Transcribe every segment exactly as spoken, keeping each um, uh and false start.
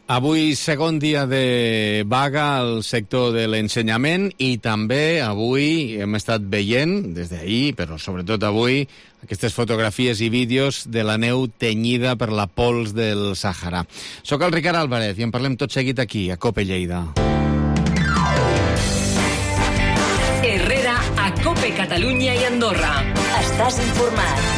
Avui segon dia de vaga al sector de l'ensenyament i també avui hem estat veient, des d'ahir, però sobretot avui, aquestes fotografies i vídeos de la neu tenyida per la pols del Sàhara. Soc el Ricard Álvarez i en parlem tot seguit aquí, a COPE Lleida. Herrera, a COPE Catalunya i Andorra. Estàs informat.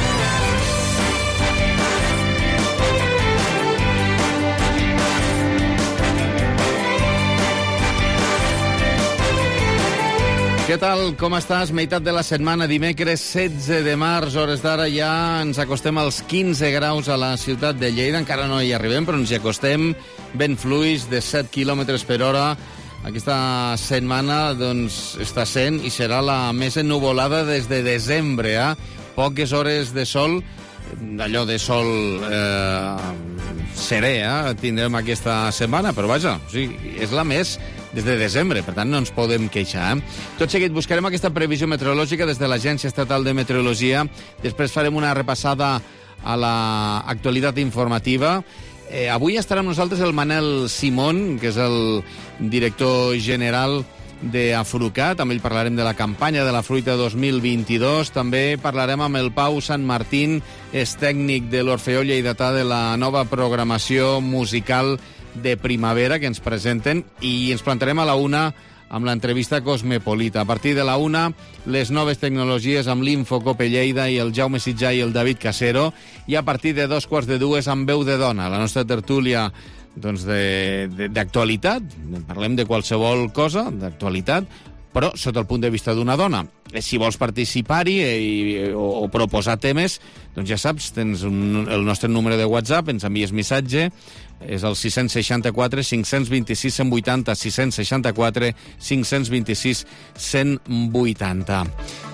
Què tal? Com estàs? Meitat de la setmana, dimecres setze de març, hores d'ara ja ens acostem als quinze graus a la ciutat de Lleida. Encara no hi arribem, però ens hi acostem. Vent fluix de set quilòmetres per hora. Aquesta setmana doncs, està sent i serà la més ennuvolada des de desembre. Eh? Poques hores de sol, allò de sol eh, serè, eh? tindrem aquesta setmana, però vaja, o sigui, és la més des de desembre, per tant no ens podem queixar. Eh? Tot seguit buscarem aquesta previsió meteorològica des de l'Agència Estatal de Meteorologia, després farem una repassada a l'actualitat informativa. Eh, avui estarà amb nosaltres el Manel Simón, que és el director general d'Afrucat. Amb ell parlarem de la campanya de la fruita dos mil vint-i-dos. També parlarem amb el Pau Sant Martín, és tècnic de l'Orfeó Lleidatà de la nova programació musical de primavera que ens presenten, i ens plantarem a la una amb l'entrevista Cosmopolita. A partir de la una, les noves tecnologies amb l'Info COPE Lleida i el Jaume Sitjà i el David Casero, i a partir de dos quarts de dues amb Veu de Dona, la nostra tertúlia doncs, d'actualitat. Parlem de qualsevol cosa, d'actualitat, però sota el punt de vista d'una dona. Si vols participar-hi eh, o, o proposar temes, doncs ja saps, tens un, el nostre número de WhatsApp, ens envies missatge, és el sis seixanta-quatre cinc vint sis cent vuitanta, sis seixanta-quatre cinc vint sis cent vuitanta.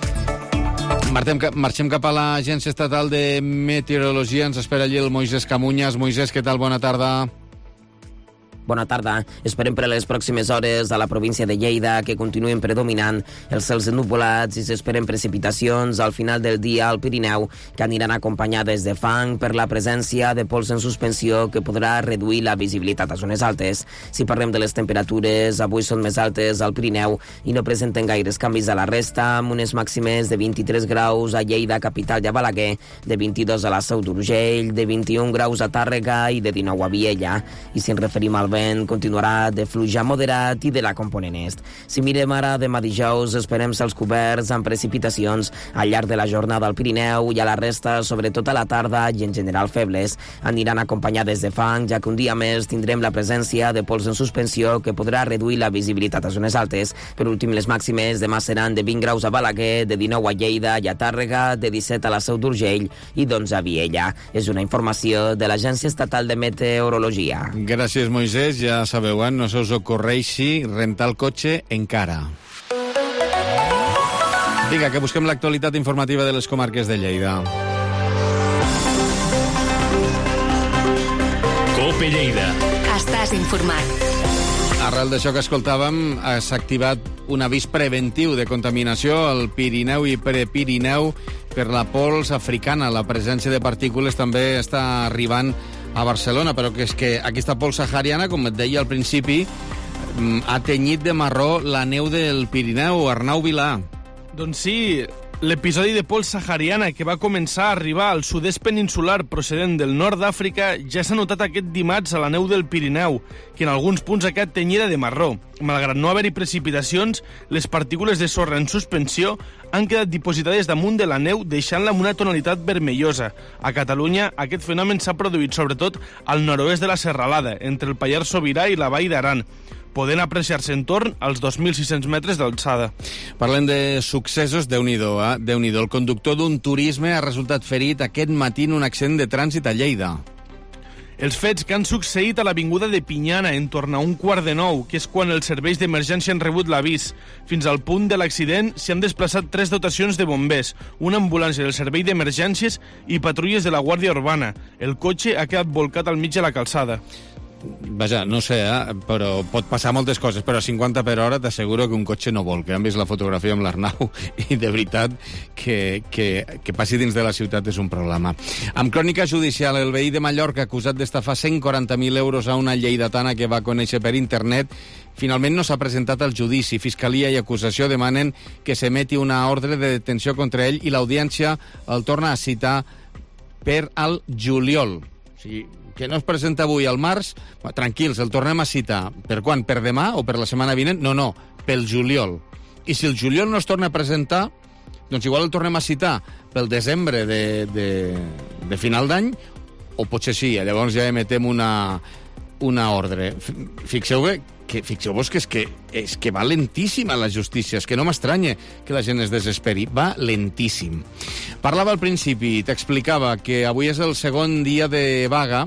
Marxem, marxem cap a l'Agència Estatal de Meteorologia, ens espera allí el Moisès Camunyas. Moisès, què tal? Bona tarda. Bona tarda. Esperem per a les pròximes hores a la província de Lleida que continuen predominant els cels ennuvolats i s'esperen precipitacions al final del dia al Pirineu, que aniran acompanyades de fang per la presència de pols en suspensió que podrà reduir la visibilitat a zones altes. Si parlem de les temperatures, avui són més altes al Pirineu i no presenten gaires canvis a la resta, amb unes màximes de vint-i-tres graus a Lleida, capital i a Balaguer, de vint-i-dos a la Seu d'Urgell, de vint-i-un graus a Tàrrega i de dinou a Viella. I si ens referim al continuarà de fluix moderat i de la component est. Si mirem ara demà dijous, esperem cels coberts amb precipitacions al llarg de la jornada al Pirineu i a la resta, sobretot a la tarda i en general febles. Aniran acompanyades de fang, ja que un dia més tindrem la presència de pols en suspensió que podrà reduir la visibilitat a zones altes. Per últim, les màximes demà seran de vint graus a Balaguer, de dinou a Lleida i a Tàrrega, de disset a la Seu d'Urgell i d'onze a Viella. És una informació de l'Agència Estatal de Meteorologia. Gràcies, Moisès. Ja sabeu, eh? No se us ocorreixi rentar el cotxe encara. Vinga, que busquem l'actualitat informativa de les comarques de Lleida. COPE Lleida. Estàs informat. Arrel d'això que escoltàvem, s'ha activat un avís preventiu de contaminació al Pirineu i Prepirineu per la pols africana. La presència de partícules també està arribant a Barcelona, però que és que aquesta pols sahariana, com et deia al principi, ha tenyit de marró la neu del Pirineu. Arnau Vilà. Doncs sí, l'episodi de pols sahariana que va començar a arribar al sud-est peninsular procedent del nord d'Àfrica ja s'ha notat aquest dimarts a la neu del Pirineu, que en alguns punts ha quedat tenyida de marró. Malgrat no haver-hi precipitacions, les partícules de sorra en suspensió han quedat dipositades damunt de la neu, deixant-la amb una tonalitat vermellosa. A Catalunya, aquest fenomen s'ha produït sobretot al nord-oest de la Serralada, entre el Pallars Sobirà i la Vall d'Aran, podent apreciar-se en torn als dos mil sis cents metres d'alçada. Parlem de successos, Déu-n'hi-do, eh? Déu-n'hi-do. El conductor d'un turisme ha resultat ferit aquest matí en un accident de trànsit a Lleida. Els fets que han succeït a l'avinguda de Pinyana en torn a un quart de nou, que és quan els serveis d'emergència han rebut l'avís. Fins al punt de l'accident s'hi han desplaçat tres dotacions de bombers, una ambulància del servei d'emergències i patrulles de la Guàrdia Urbana. El cotxe ha quedat volcat al mig de la calçada. Vaja, no sé, eh? Però pot passar moltes coses, però a cinquanta per hora t'asseguro que un cotxe no vol, que han vist la fotografia amb l'Arnau i de veritat que, que, que passi dins de la ciutat és un problema. Amb crònica judicial, el veí de Mallorca acusat d'estafar cent quaranta mil euros a una lleidatana que va conèixer per internet finalment no s'ha presentat al judici. Fiscalia i acusació demanen que s'emeti una ordre de detenció contra ell i l'audiència el torna a citar per al juliol. O sigui, que no es presenta avui al març, tranquils, el tornem a citar. Per quan? Per demà o per la setmana vinent? No, no, pel juliol. I si el juliol no es torna a presentar, doncs igual el tornem a citar pel desembre de, de, de final d'any, o potser sí, llavors ja emetem una, una ordre. Fixeu-vos que, fixeu-vos que, és que és que va lentíssima la justícia, és que no m'estranya que la gent es desesperi, va lentíssim. Parlava al principi, t'explicava que avui és el segon dia de vaga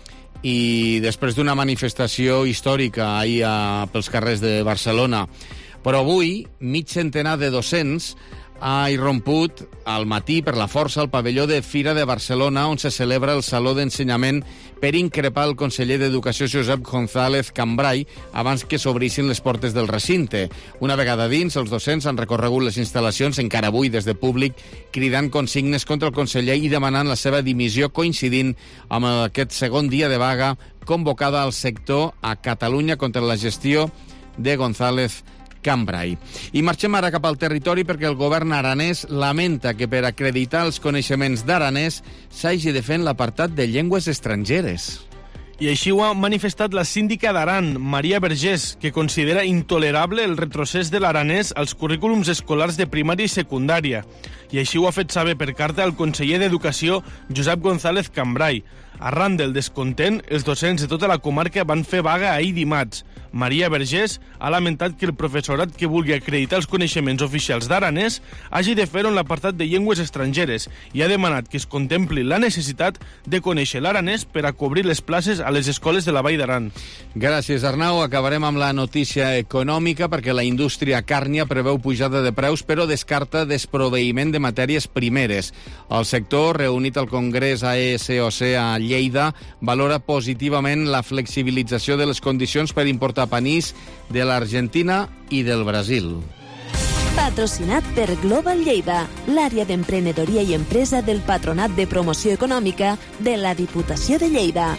i després d'una manifestació històrica ahir a, pels carrers de Barcelona. Però avui, mig centenar de docents ha irromput al matí per la força al pavelló de Fira de Barcelona, on se celebra el Saló d'Ensenyament, per increpar el conseller d'Educació Josep González Cambray abans que s'obrissin les portes del recinte. Una vegada dins, els docents han recorregut les instal·lacions, encara avui des de públic, cridant consignes contra el conseller i demanant la seva dimissió, coincidint amb aquest segon dia de vaga convocada al sector a Catalunya contra la gestió de González Cambray. I marxem ara cap al territori perquè el govern aranès lamenta que per acreditar els coneixements d'aranès s'hagi de fer en l'apartat de llengües estrangeres. I així ho ha manifestat la síndica d'Aran, Maria Vergés, que considera intolerable el retrocés de l'aranès als currículums escolars de primària i secundària. I així ho ha fet saber per carta al conseller d'Educació, Josep González Cambray. Arran del descontent, els docents de tota la comarca van fer vaga ahir dimarts. Maria Vergés ha lamentat que el professorat que vulgui acreditar els coneixements oficials d'aranès hagi de fer-ho en l'apartat de llengües estrangeres i ha demanat que es contempli la necessitat de conèixer l'aranès per a cobrir les places a les escoles de la Vall d'Aran. Gràcies, Arnau. Acabarem amb la notícia econòmica perquè la indústria càrnia preveu pujada de preus però descarta desproveïment de matèries primeres. El sector, reunit al Congrés A E S O C a Lleida, valora positivament la flexibilització de les condicions per importar panís de l'Argentina i del Brasil. Patrocinat per Global Lleida, l'àrea d'emprenedoria i empresa del Patronat de Promoció Econòmica de la Diputació de Lleida.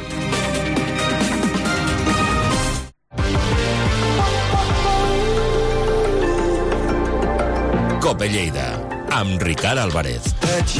Cope Lleida, amb Ricard Álvarez.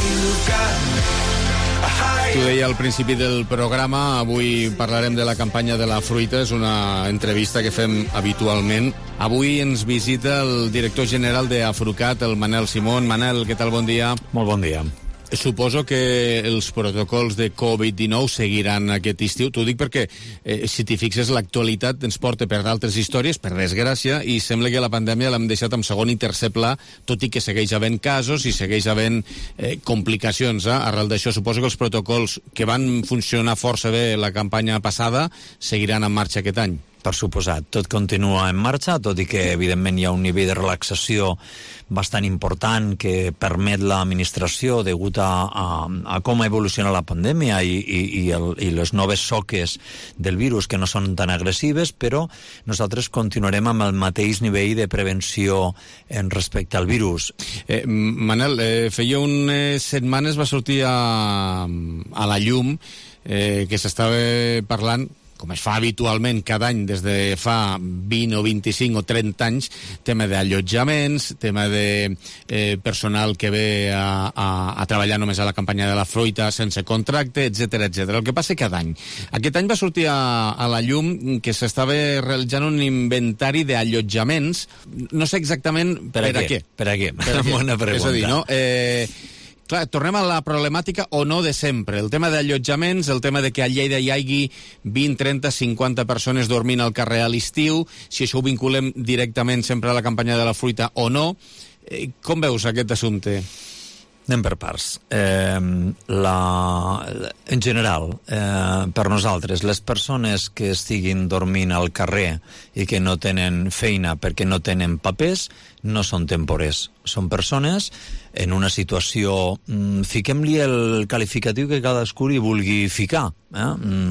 T'ho deia al principi del programa, avui parlarem de la campanya de la fruita, és una entrevista que fem habitualment. Avui ens visita el director general d'Afrucat, el Manel Simón. Manel, què tal? Bon dia. Molt bon dia. Suposo que els protocols de covid dinou seguiran aquest estiu. T'ho dic perquè, eh, si t'hi fixes, l'actualitat ens porta per d'altres històries, per desgràcia, i sembla que la pandèmia l'hem deixat en segon i tercer pla, tot i que segueix havent casos i segueix havent eh, complicacions. Eh? Arrel d'això, suposo que els protocols que van funcionar força bé la campanya passada seguiran en marxa aquest any. Per suposat, tot continua en marxa, tot i que evidentment hi ha un nivell de relaxació bastant important que permet l'administració degut a, a, a com evoluciona la pandèmia i, i, i, el, i les noves soques del virus que no són tan agressives, però nosaltres continuarem amb el mateix nivell de prevenció en respecte al virus. Eh, Manel, eh, feia unes setmanes va sortir a, a la llum eh, que s'estava parlant, com es fa habitualment cada any des de fa vint o vint-i-cinc o trenta anys, tema d'allotjaments, tema de eh, personal que ve a, a, a treballar només a la campanya de la fruita sense contracte, etcètera, etcètera. El que passa cada any. Aquest any va sortir a, a la llum que s'estava realitzant un inventari d'allotjaments. No sé exactament per, per a què. Per a què? Per a què? Bona pregunta. És a dir, no? Eh... Clar, tornem a la problemàtica o no de sempre. El tema d'allotjaments, el tema de que a Lleida hi hagi vint, trenta, cinquanta persones dormint al carrer a l'estiu, si això ho vinculem directament sempre a la campanya de la fruita o no. Eh, com veus aquest assumpte? Anem per parts. Eh, la, en general, eh, per nosaltres, les persones que estiguin dormint al carrer i que no tenen feina perquè no tenen papers, no són temporers. són persones en una situació... Mm, fiquem-li el qualificatiu que cadascú li vulgui ficar. Eh?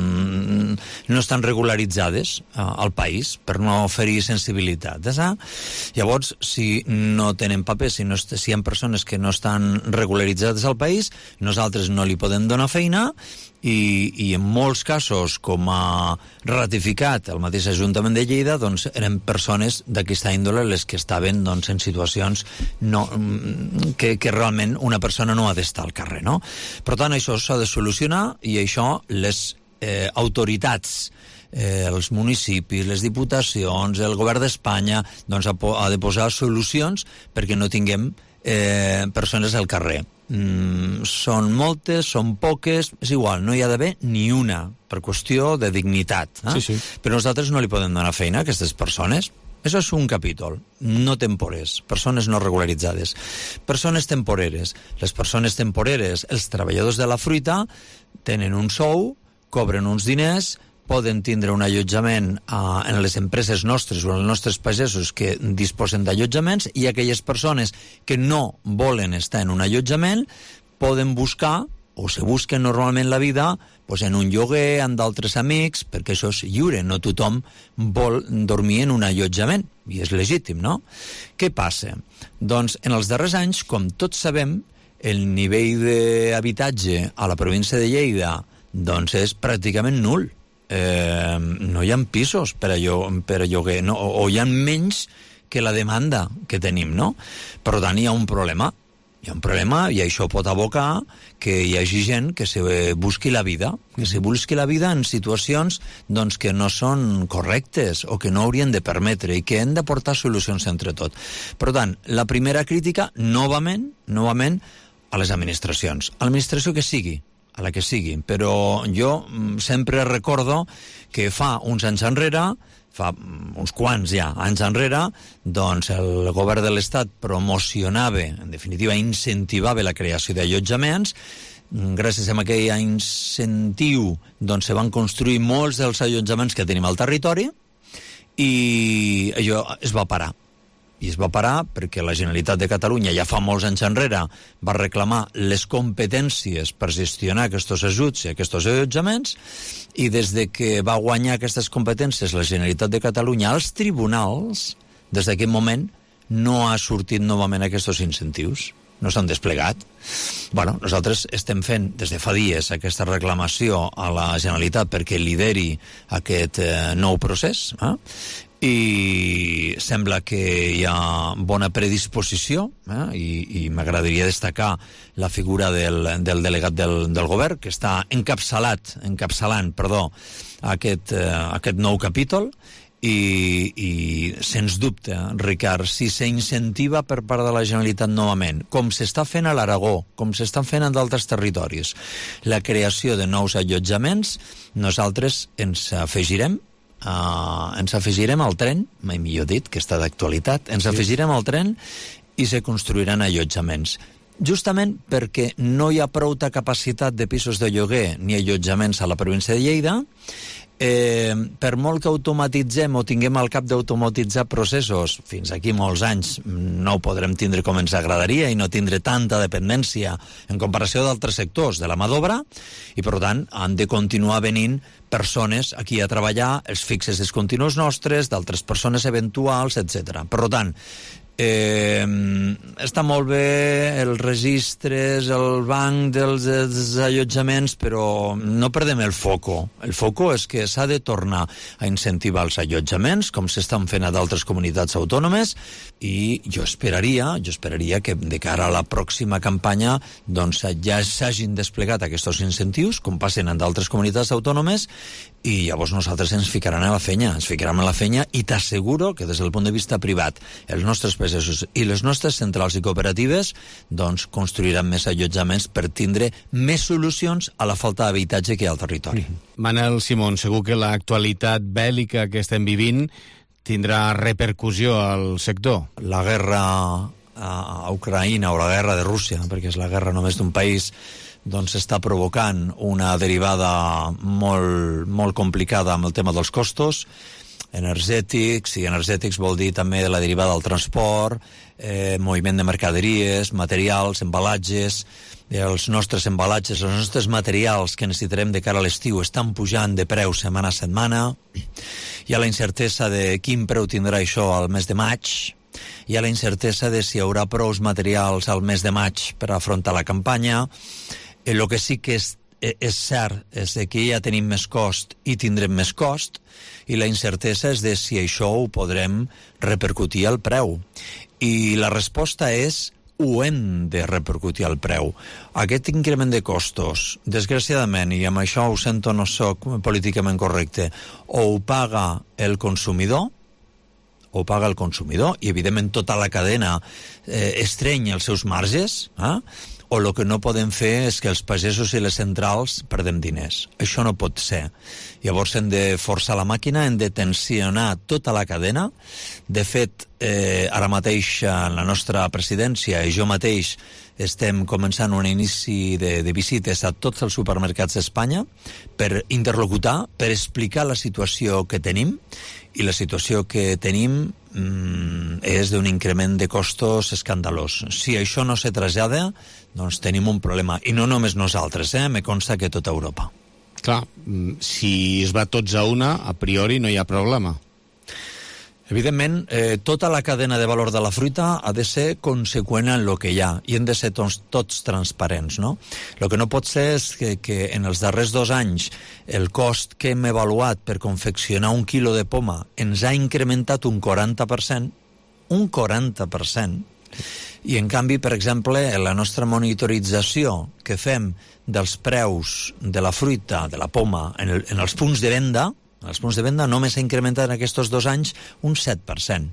Mm, no estan regularitzades eh, al país per no oferir sensibilitat. Eh? Llavors, si no tenen paper, si, no, si hi ha persones que no estan regularitzades al país, nosaltres no li podem donar feina i, i en molts casos, com ha ratificat el mateix Ajuntament de Lleida, doncs eren persones d'aquesta índole les que estaven doncs, en situacions no, que, que realment una persona no ha d'estar al carrer, no? Per tant, això s'ha de solucionar i això les eh, autoritats, eh, els municipis, les diputacions, el govern d'Espanya, doncs ha, ha de posar solucions perquè no tinguem eh, persones al carrer. Mm, són moltes, són poques, és igual, no hi ha d'haver ni una, per qüestió de dignitat. Eh? Sí, sí. Però nosaltres no li podem donar feina a aquestes persones. Això és un capítol, no tempores, persones no regularitzades. Persones temporeres. Les persones temporeres, els treballadors de la fruita, tenen un sou, cobren uns diners, poden tindre un allotjament uh, en les empreses nostres o en els nostres pagesos que disposen d'allotjaments, i aquelles persones que no volen estar en un allotjament poden buscar, o se busquen normalment la vida, pues en un lloguer, amb d'altres amics, perquè això és lliure, no tothom vol dormir en un allotjament, i és legítim, no? Què passa? Doncs en els darrers anys, com tots sabem, el nivell d'habitatge a la província de Lleida doncs és pràcticament nul. Eh, no hi ha pisos per a, llo per a lloguer, no? o, o hi ha menys que la demanda que tenim, no? Per tant, hi ha un problema. Hi ha un problema i això pot abocar que hi hagi gent que se busqui la vida, que se busqui la vida en situacions doncs, que no són correctes o que no haurien de permetre i que hem d'aportar solucions entre tot. Per tant, la primera crítica, novament, novament, a les administracions. A l'administració que sigui, a la que sigui, però jo sempre recordo que fa uns anys enrere, fa uns quants ja anys enrere, doncs el govern de l'Estat promocionava, en definitiva incentivava la creació d'allotjaments. Gràcies a aquell incentiu doncs se van construir molts dels allotjaments que tenim al territori i allò es va parar. I es va parar perquè la Generalitat de Catalunya ja fa molts anys enrere va reclamar les competències per gestionar aquests ajuts i aquests allotjaments, i des de que va guanyar aquestes competències la Generalitat de Catalunya als tribunals, des d'aquest moment no ha sortit novament aquests incentius, no s'han desplegat. Bueno, nosaltres estem fent des de fa dies aquesta reclamació a la Generalitat perquè lideri aquest eh, nou procés, eh? I sembla que hi ha bona predisposició, eh? I, i m'agradaria destacar la figura del, del delegat del, del govern, que està encapçalat, encapçalant perdó, aquest, eh, aquest nou capítol, i, i sens dubte, Ricard, si s'incentiva per part de la Generalitat novament, com s'està fent a l'Aragó, com s'està fent en d'altres territoris, la creació de nous allotjaments, nosaltres ens afegirem Uh, ens afegirem al tren, mai millor dit, que està d'actualitat, ens sí. afegirem al tren i se construiran allotjaments. Justament perquè no hi ha prou capacitat de pisos de lloguer ni allotjaments a la província de Lleida, eh, per molt que automatitzem o tinguem al cap d'automatitzar processos, fins aquí molts anys no ho podrem tindre com ens agradaria i no tindre tanta dependència en comparació d'altres sectors de la mà d'obra, i per tant han de continuar venint persones aquí a treballar, els fixes dels continus nostres, d'altres persones eventuals, etcètera. Per tant, Eh, està molt bé els registres, el banc dels, dels allotjaments, però no perdem el foco. El foco és que s'ha de tornar a incentivar els allotjaments, com s'estan fent a d'altres comunitats autònomes, i jo esperaria, jo esperaria que de cara a la pròxima campanya doncs ja s'hagin desplegat aquests incentius, com passen en d'altres comunitats autònomes, i llavors nosaltres ens ficaran a la fenya, ens ficaran a la fenya, i t'asseguro que des del punt de vista privat, els nostres pagesos i les nostres centrals i cooperatives doncs construiran més allotjaments per tindre més solucions a la falta d'habitatge que hi ha al territori. Manel Simón, segur que l'actualitat bèl·lica que estem vivint tindrà repercussió al sector. La guerra a Ucraïna o la guerra de Rússia, perquè és la guerra només d'un país, doncs està provocant una derivada molt, molt complicada amb el tema dels costos. energètics, i energètics vol dir també la derivada del transport, eh, moviment de mercaderies, materials, embalatges. Els nostres embalatges, els nostres materials que necessitarem de cara a l'estiu estan pujant de preu setmana a setmana. Hi ha la incertesa de quin preu tindrà això al mes de maig. Hi ha la incertesa de si hi haurà prou materials al mes de maig per afrontar la campanya. El que sí que és, és cert és que ja tenim més cost i tindrem més cost, i la incertesa és de si això ho podrem repercutir al preu. I la resposta és: ho hem de repercutir al preu. Aquest increment de costos, desgraciadament, i amb això ho sento, no soc políticament correcte, o ho paga el consumidor, o ho paga el consumidor, i evidentment tota la cadena eh, estreny els seus marges, eh? O el que no podem fer és que els pagesos i les centrals perdem diners. Això no pot ser. Llavors hem de forçar la màquina, hem de tensionar tota la cadena. De fet, eh, ara mateix en la nostra presidència i jo mateix estem començant un inici de, de visites a tots els supermercats d'Espanya per interlocutar, per explicar la situació que tenim, i la situació que tenim mm, és d'un increment de costos escandalós. Si això no se trasllada, doncs tenim un problema. I no només nosaltres, eh? Me consta que tota Europa. Clar, si es va tots a una, a priori no hi ha problema. Evidentment, eh, tota la cadena de valor de la fruita ha de ser conseqüent en el que hi ha, i hem de ser tots, tots transparents, no? El que no pot ser és que, que en els darrers dos anys el cost que hem avaluat per confeccionar un quilo de poma ens ha incrementat un quaranta per cent, un quaranta per cent, i en canvi, per exemple, en la nostra monitorització que fem dels preus de la fruita, de la poma, en, el, en els punts de venda, els punts de venda només s'ha incrementat en aquests dos anys un set per cent.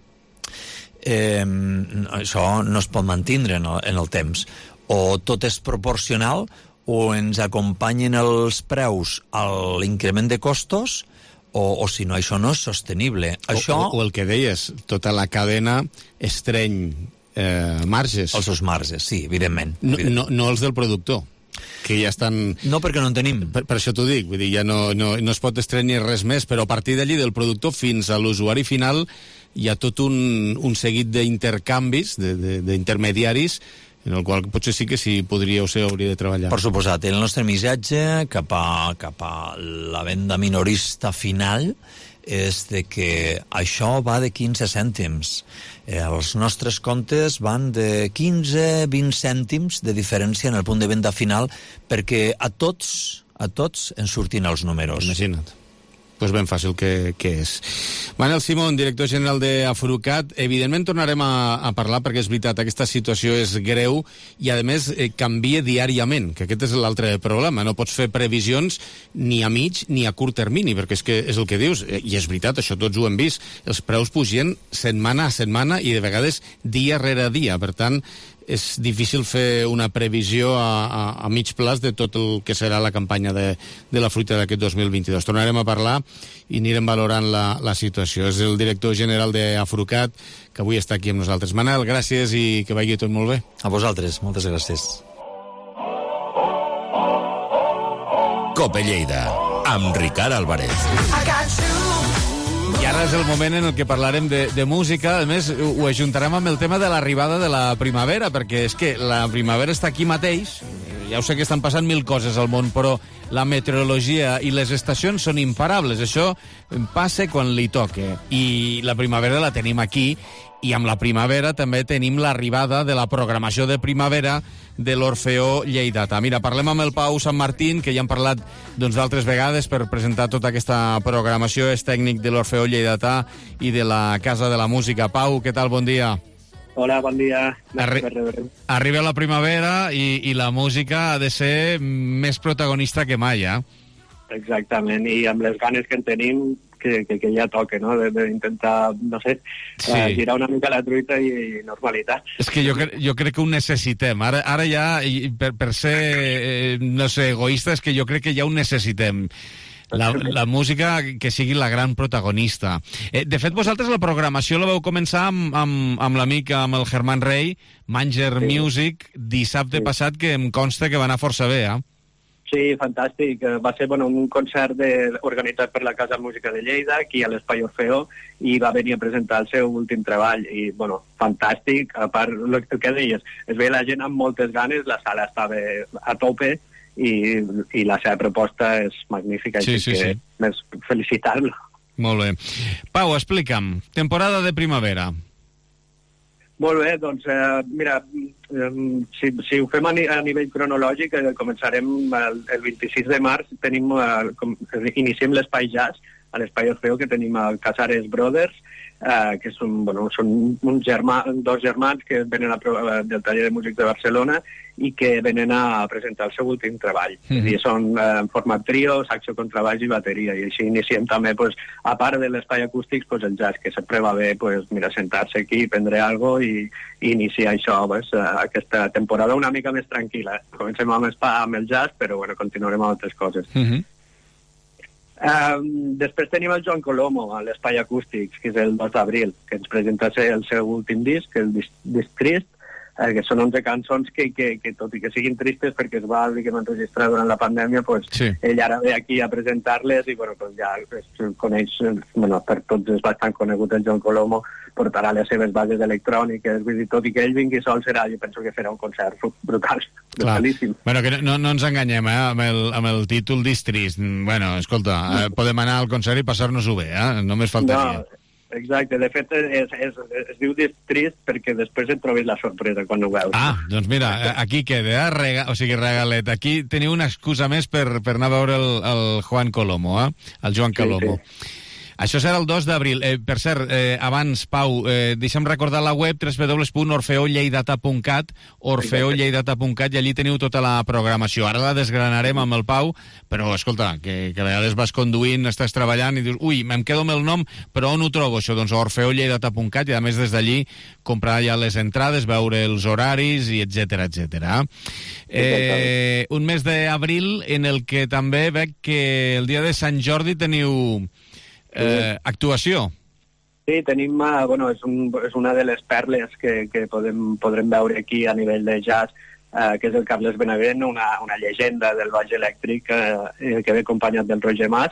Eh, això no es pot mantindre en el, en el temps. O tot és proporcional, o ens acompanyen els preus a l'increment de costos, o, o si no, això no és sostenible. O, això... o, o el que deies, tota la cadena estreny eh, marges. Els seus marges, sí, evidentment. No, evidentment. no, no els del productor, que ja estan... No, perquè no en tenim. Per, per això t'ho dic, vull dir, ja no, no, no es pot estrenyir res més, però a partir d'allí del productor fins a l'usuari final hi ha tot un, un seguit d'intercanvis, d'intermediaris, en el qual potser sí que si podríeu ser hauria de treballar. Per suposat, el nostre missatge cap a, cap a la venda minorista final és de que això va de quinze cèntims. Eh, els nostres comptes van de quinze a vint cèntims de diferència en el punt de venda final, perquè a tots, a tots ens surtin els números. Imagina't. Pues ben fàcil que, que és. Manel Simón, director general d'Afrucat, evidentment tornarem a, a parlar, perquè és veritat, aquesta situació és greu i, a més, eh, canvia diàriament, que aquest és l'altre problema. No pots fer previsions ni a mig ni a curt termini, perquè és que és el que dius, i és veritat, això tots ho hem vist, els preus pugen setmana a setmana i de vegades dia rere dia, per tant, és difícil fer una previsió a, a, a mig plaç de tot el que serà la campanya de, de la fruita d'aquest dos mil vint-i-dos. Tornarem a parlar i anirem valorant la, la situació. És el director general d'Afrucat, que avui està aquí amb nosaltres. Manel, gràcies i que vagi tot molt bé. A vosaltres, moltes gràcies. Cope Lleida, amb Ricard Álvarez. I ara és el moment en el que parlarem de, de música. A més, ho ajuntarem amb el tema de l'arribada de la primavera, perquè és que la primavera està aquí mateix. Ja ho sé que estan passant mil coses al món, però la meteorologia i les estacions són imparables. Això passa quan li toca. I la primavera la tenim aquí, i amb la primavera també tenim l'arribada de la programació de primavera de l'Orfeó Lleidatà. Mira, parlem amb el Pau Sant Martín, que ja hem parlat doncs, d'altres vegades per presentar tota aquesta programació. És tècnic de l'Orfeó Lleidatà i de la Casa de la Música. Pau, què tal? Bon dia. Hola, bon dia. Arri Arriba la primavera i, i la música ha de ser més protagonista que mai, eh? Exactament, i amb les ganes que en tenim, que, que, que ja toca, no?, d'intentar, no sé, sí. uh, girar una mica la truita i, i normalitat. És que jo, cre jo crec que ho necessitem. Ara, ara ja, per, per ser, eh, no sé, egoista, és que jo crec que ja ho necessitem. La, la música que sigui la gran protagonista. Eh, de fet, vosaltres la programació la vau començar amb, amb, amb l'amic, amb el Germán Rey, Manger sí. Music, dissabte sí. passat, que em consta que va anar força bé, eh? Sí, fantàstic. Va ser bueno, un concert de, organitzat per la Casa Música de Lleida, aquí a l'Espai Orfeo, i va venir a presentar el seu últim treball. I, bueno, fantàstic. A part, el que deies, es veia la gent amb moltes ganes, la sala estava a tope, i, i la seva proposta és magnífica, sí, així sí, que sí. més felicitar-lo. Molt bé. Pau, explica'm, temporada de primavera. Molt bé, doncs, eh, mira, eh, si, si ho fem a, ni, a nivell cronològic, eh, començarem el, el vint-i-sis de març, tenim, eh, com, iniciem l'Espai Jazz, a l'Espai Orfeo, que tenim el Casares Brothers, eh, que són, bueno, són un germà, dos germans que venen a, del taller de músics de Barcelona i que venen a presentar el seu últim treball. Mm-hmm. I són eh, en format trio, saxo, contrabaix i bateria. I així iniciem també, pues, a part de l'espai acústic, pues, el jazz, que sempre va bé pues, mira, sentar-se aquí, prendre alguna cosa i, i iniciar això, pues, aquesta temporada una mica més tranquil·la. Comencem amb el, amb el jazz, però bueno, continuarem amb altres coses. Mm-hmm. Um, després tenim el Joan Colomo a l'Espai Acústics, que és el dos d'abril, que ens presenta el seu últim disc, el disc, disc Trist, eh, que són onze cançons que, que, que tot i que siguin tristes perquè es va enregistrar durant la pandèmia, pues, sí. Ell ara ve aquí a presentar-les i bueno, pues, ja es coneix, bueno, per tots és bastant conegut el Joan Colomo, portarà les seves bases electròniques, vull dir, tot i que ell vingui sol serà, jo penso que farà un concert brutal, brutalíssim. Bueno, que no, no ens enganyem, eh, amb el, amb el títol Distrist. Bueno, escolta, eh, podem anar al concert i passar-nos-ho bé, eh? Només faltaria. No, exacte, de fet és, és, es diu Distrist perquè després et trobis la sorpresa quan ho veus. Ah, doncs mira, aquí queda, eh? Rega, o sigui, regalet. Aquí teniu una excusa més per, per anar a veure el, el Juan Colomo, eh? El Joan Colomo. Sí, sí. Això serà el dos d'abril. Eh, per cert, eh, abans, Pau, eh, deixa'm recordar la web w w w punt orfeo lleidata punt cat, orfeo lleidata punt cat, i allí teniu tota la programació. Ara la desgranarem amb el Pau, però, escolta, que, que a vegades vas conduint, estàs treballant i dius, ui, em quedo amb el nom, però on ho trobo, això? Doncs orfeo lleidata punt cat, i a més des d'allí comprar ja les entrades, veure els horaris, i etcètera, etcètera. Eh, un mes d'abril en el que també veig que el dia de Sant Jordi teniu... Eh, actuació. Sí, tenim, uh, bueno, és, un, és una de les perles que, que podem, podrem veure aquí a nivell de jazz, uh, que és el Carles Benavent, una, una llegenda del baix elèctric uh, que ve acompanyat del Roger Mas,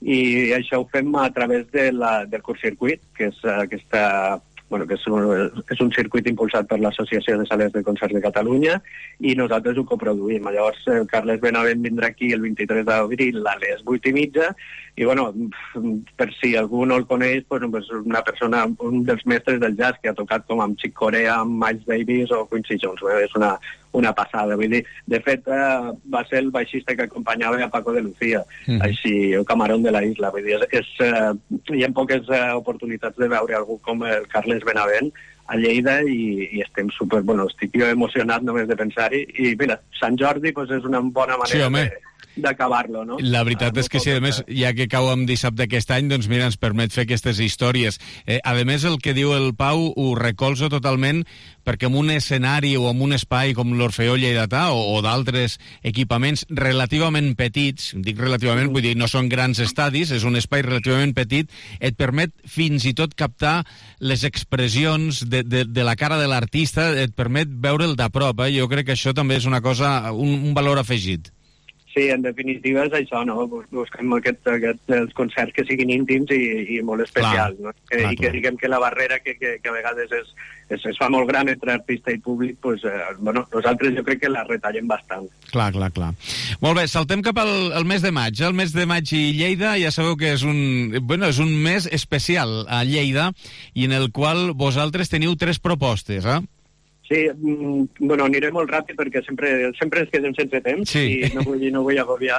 i això ho fem a través de la, del Curt Circuit, que és uh, aquesta... Bueno, que és un, és un circuit impulsat per l'Associació de Sales de Concerts de Catalunya i nosaltres ho coproduïm. Llavors, el Carles Benavent vindrà aquí el vint-i-tres d'abril a les vuit i mitja i, bueno, per si algú no el coneix, pues, una persona, un dels mestres del jazz que ha tocat com amb Chick Corea, amb Miles Davis o Quincy Jones. És una, una passada. Vull dir, de fet, eh, va ser el baixista que acompanyava a Paco de Lucía, mm. així, el camarón de la isla. Vull dir, és, eh, hi ha poques eh, oportunitats de veure algú com el Carles Benavent a Lleida i, i estem super... Bueno, estic jo emocionat només de pensar-hi. I mira, Sant Jordi pues, és una bona manera sí, de... d'acabar-lo, no? La veritat ah, és que sí, a més, ja que cau amb dissabte aquest any, doncs mira, ens permet fer aquestes històries. Eh, a més, el que diu el Pau ho recolzo totalment, perquè en un escenari o en un espai com l'Orfeó Lleidatà o, o d'altres equipaments relativament petits, dic relativament, mm. vull dir, no són grans estadis, és un espai relativament petit, et permet fins i tot captar les expressions de, de, de la cara de l'artista, et permet veure'l de prop, eh? Jo crec que això també és una cosa, un, un valor afegit. Sí, en definitiva és això, no? Busquem aquest, aquest, els concerts que siguin íntims i, i molt especials, clar, no? Que, clar, I que diguem que la barrera que, que, que a vegades és, és, es fa molt gran entre artista i públic, pues, eh, bueno, nosaltres jo crec que la retallem bastant. Clar, clar, clar. Molt bé, saltem cap al, al mes de maig. El mes de maig i Lleida ja sabeu que és un, bueno, és un mes especial a Lleida i en el qual vosaltres teniu tres propostes, eh? Sí, bueno, aniré molt ràpid perquè sempre, sempre ens quedem sense temps sí. i no vull, no vull agobiar.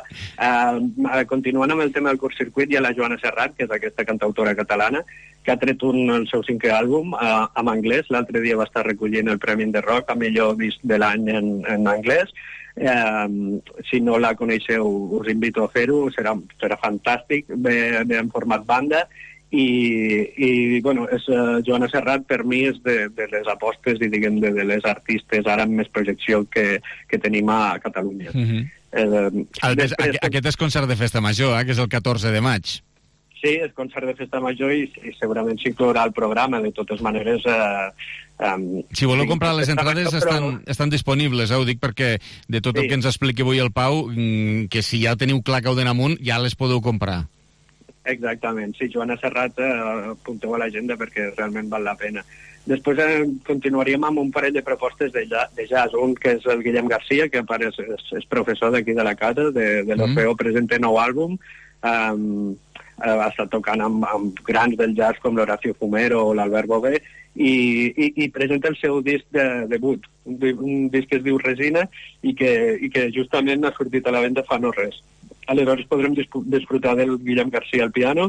Uh, continuant amb el tema del Curt Circuit, hi ha la Joana Serrat, que és aquesta cantautora catalana, que ha tret un, el seu cinquè àlbum uh, en anglès. L'altre dia va estar recollint el Premi de Rock a millor disc de l'any en, en anglès. Uh, si no la coneixeu, us invito a fer-ho, serà, serà fantàstic, ve, ve en format banda. I, i bueno, és, uh, Joana Serrat per mi és de, de les apostes i diguem de, de les artistes ara amb més projecció que, que tenim a Catalunya. Mm-hmm. eh, després... Aquest és concert de festa major, eh, que és el catorze de maig. Sí, és concert de festa major i, i segurament s'inclourà el programa. De totes maneres... Eh, um, si voleu comprar les entrades major, estan, però... estan disponibles, eh? Ho dic perquè de tot sí. el que ens expliqui avui el Pau, que si ja teniu clar que heu d'anar amunt, ja les podeu comprar. Exactament, sí, Joana Serrat, eh, apunteu a l'agenda perquè realment val la pena. Després eh, continuaríem amb un parell de propostes de, ja, de jazz. Un que és el Guillem Garcia, que a part és, és, és professor d'aquí de la casa, de, de l'Orfeó, mm. presenta nou àlbum. Um, eh, ha estat tocant amb, amb grans del jazz com l'Horacio Fumero o l'Albert Bové i, i, i presenta el seu disc de debut, un, un disc que es diu Resina i que, i que justament ha sortit a la venda fa no res. Aleshores podrem disfrutar del Guillem Garcia al piano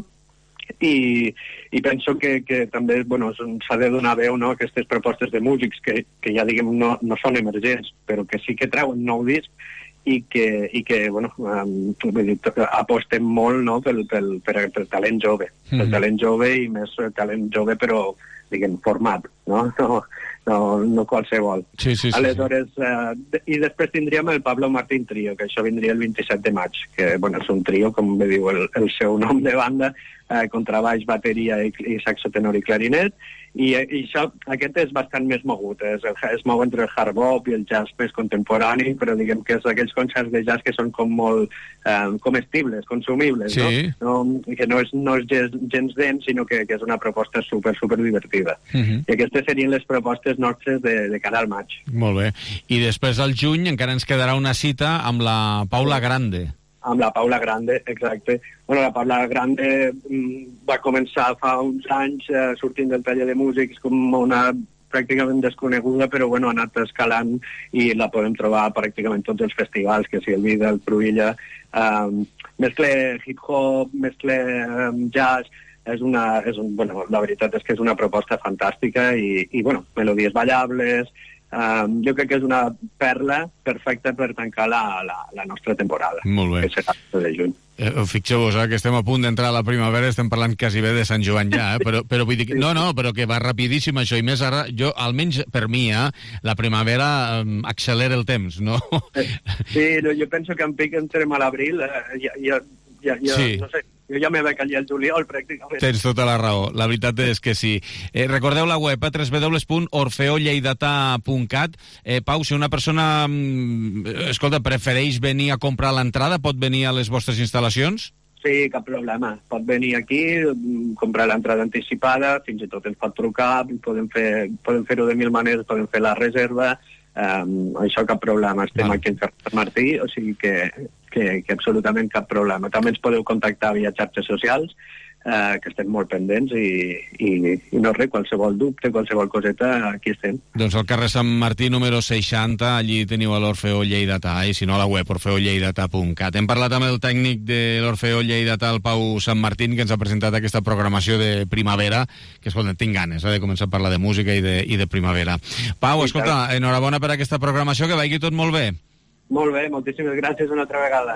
i, i penso que, que també bueno, s'ha de donar veu, no, a aquestes propostes de músics que, que ja diguem no, no són emergents, però que sí que treuen nou disc i que, i que bueno, um, vull dir, apostem molt, no, pel, pel, per, pel talent jove, mm-hmm. pel talent jove i més talent jove però diguem format, no? No, no, no qualsevol. Sí, sí, sí, Aleshores, sí. Uh, i després tindríem el Pablo Martín Trio, que això vindria el vint-i-set de maig, que bueno, és un trio, com bé diu el, el seu nom de banda, uh, contrabaix, bateria i, i saxo tenor i clarinet, i, i això, aquest és bastant més mogut, és, es mou entre el hard bop i el jazz més contemporani, però diguem que és aquells concerts de jazz que són com molt um, comestibles, consumibles, sí. no? no? Que no és, no és gens, gens dens, sinó que, que és una proposta super, super divertida. Uh-huh. I aquestes serien les propostes nostres de, de cara al maig. Molt bé. I després al juny encara ens quedarà una cita amb la Paula Grande. Amb la Paula Grande, exacte. Bueno, la Paula Grande mm, va començar fa uns anys eh, sortint del taller de músics com una pràcticament desconeguda, però bueno, ha anat escalant i la podem trobar pràcticament tots els festivals, que si el Vida, el Cruïlla, um, mescle hip-hop, mescle um, jazz, és una, és un, bueno, la veritat és que és una proposta fantàstica i, i bueno, melodies ballables. Um, jo crec que és una perla perfecta per tancar la, la, la nostra temporada. Molt bé. Que serà el de juny. Eh, Fixeu-vos, eh, que estem a punt d'entrar a la primavera, estem parlant quasi bé de Sant Joan ja, eh? però, però vull dir que, no, no, però que va rapidíssim això, i més ara, jo, almenys per mi, eh, la primavera eh, accelera el temps, no? Sí, no, jo penso que en pic entrem a l'abril, eh, ja, ja, ja, ja sí. no sé, jo ja me veig allà al juliol, pràcticament. Tens tota la raó, la veritat és que sí. Eh, recordeu la web, eh, w w w punt orfeo lleidata punt cat. Eh, Pau, si una persona, mm, escolta, prefereix venir a comprar l'entrada, pot venir a les vostres instal·lacions? Sí, cap problema. Pot venir aquí, comprar l'entrada anticipada, fins i tot ens pot trucar, podem fer, podem fer-ho de mil maneres, podem fer la reserva, um, això cap problema. Estem ah. aquí en Carrer Martí, o sigui que... Que, que absolutament cap problema. També ens podeu contactar via xarxes socials, eh, que estem molt pendents i, i, i no res, qualsevol dubte, qualsevol coseta, aquí estem. Doncs al carrer Sant Martí número seixanta, allí teniu a l'Orfeó Lleidatà, i si no a la web orfeo lleidata punt cat. Hem parlat amb el tècnic de l'Orfeó Lleidatà, el Pau Sant Martín, que ens ha presentat aquesta programació de primavera, que escolta, tinc ganes eh, de començar a parlar de música i de, i de primavera. Pau, escolta, enhorabona per aquesta programació, que vagi tot molt bé. Molt bé, moltíssimes gràcies una altra vegada.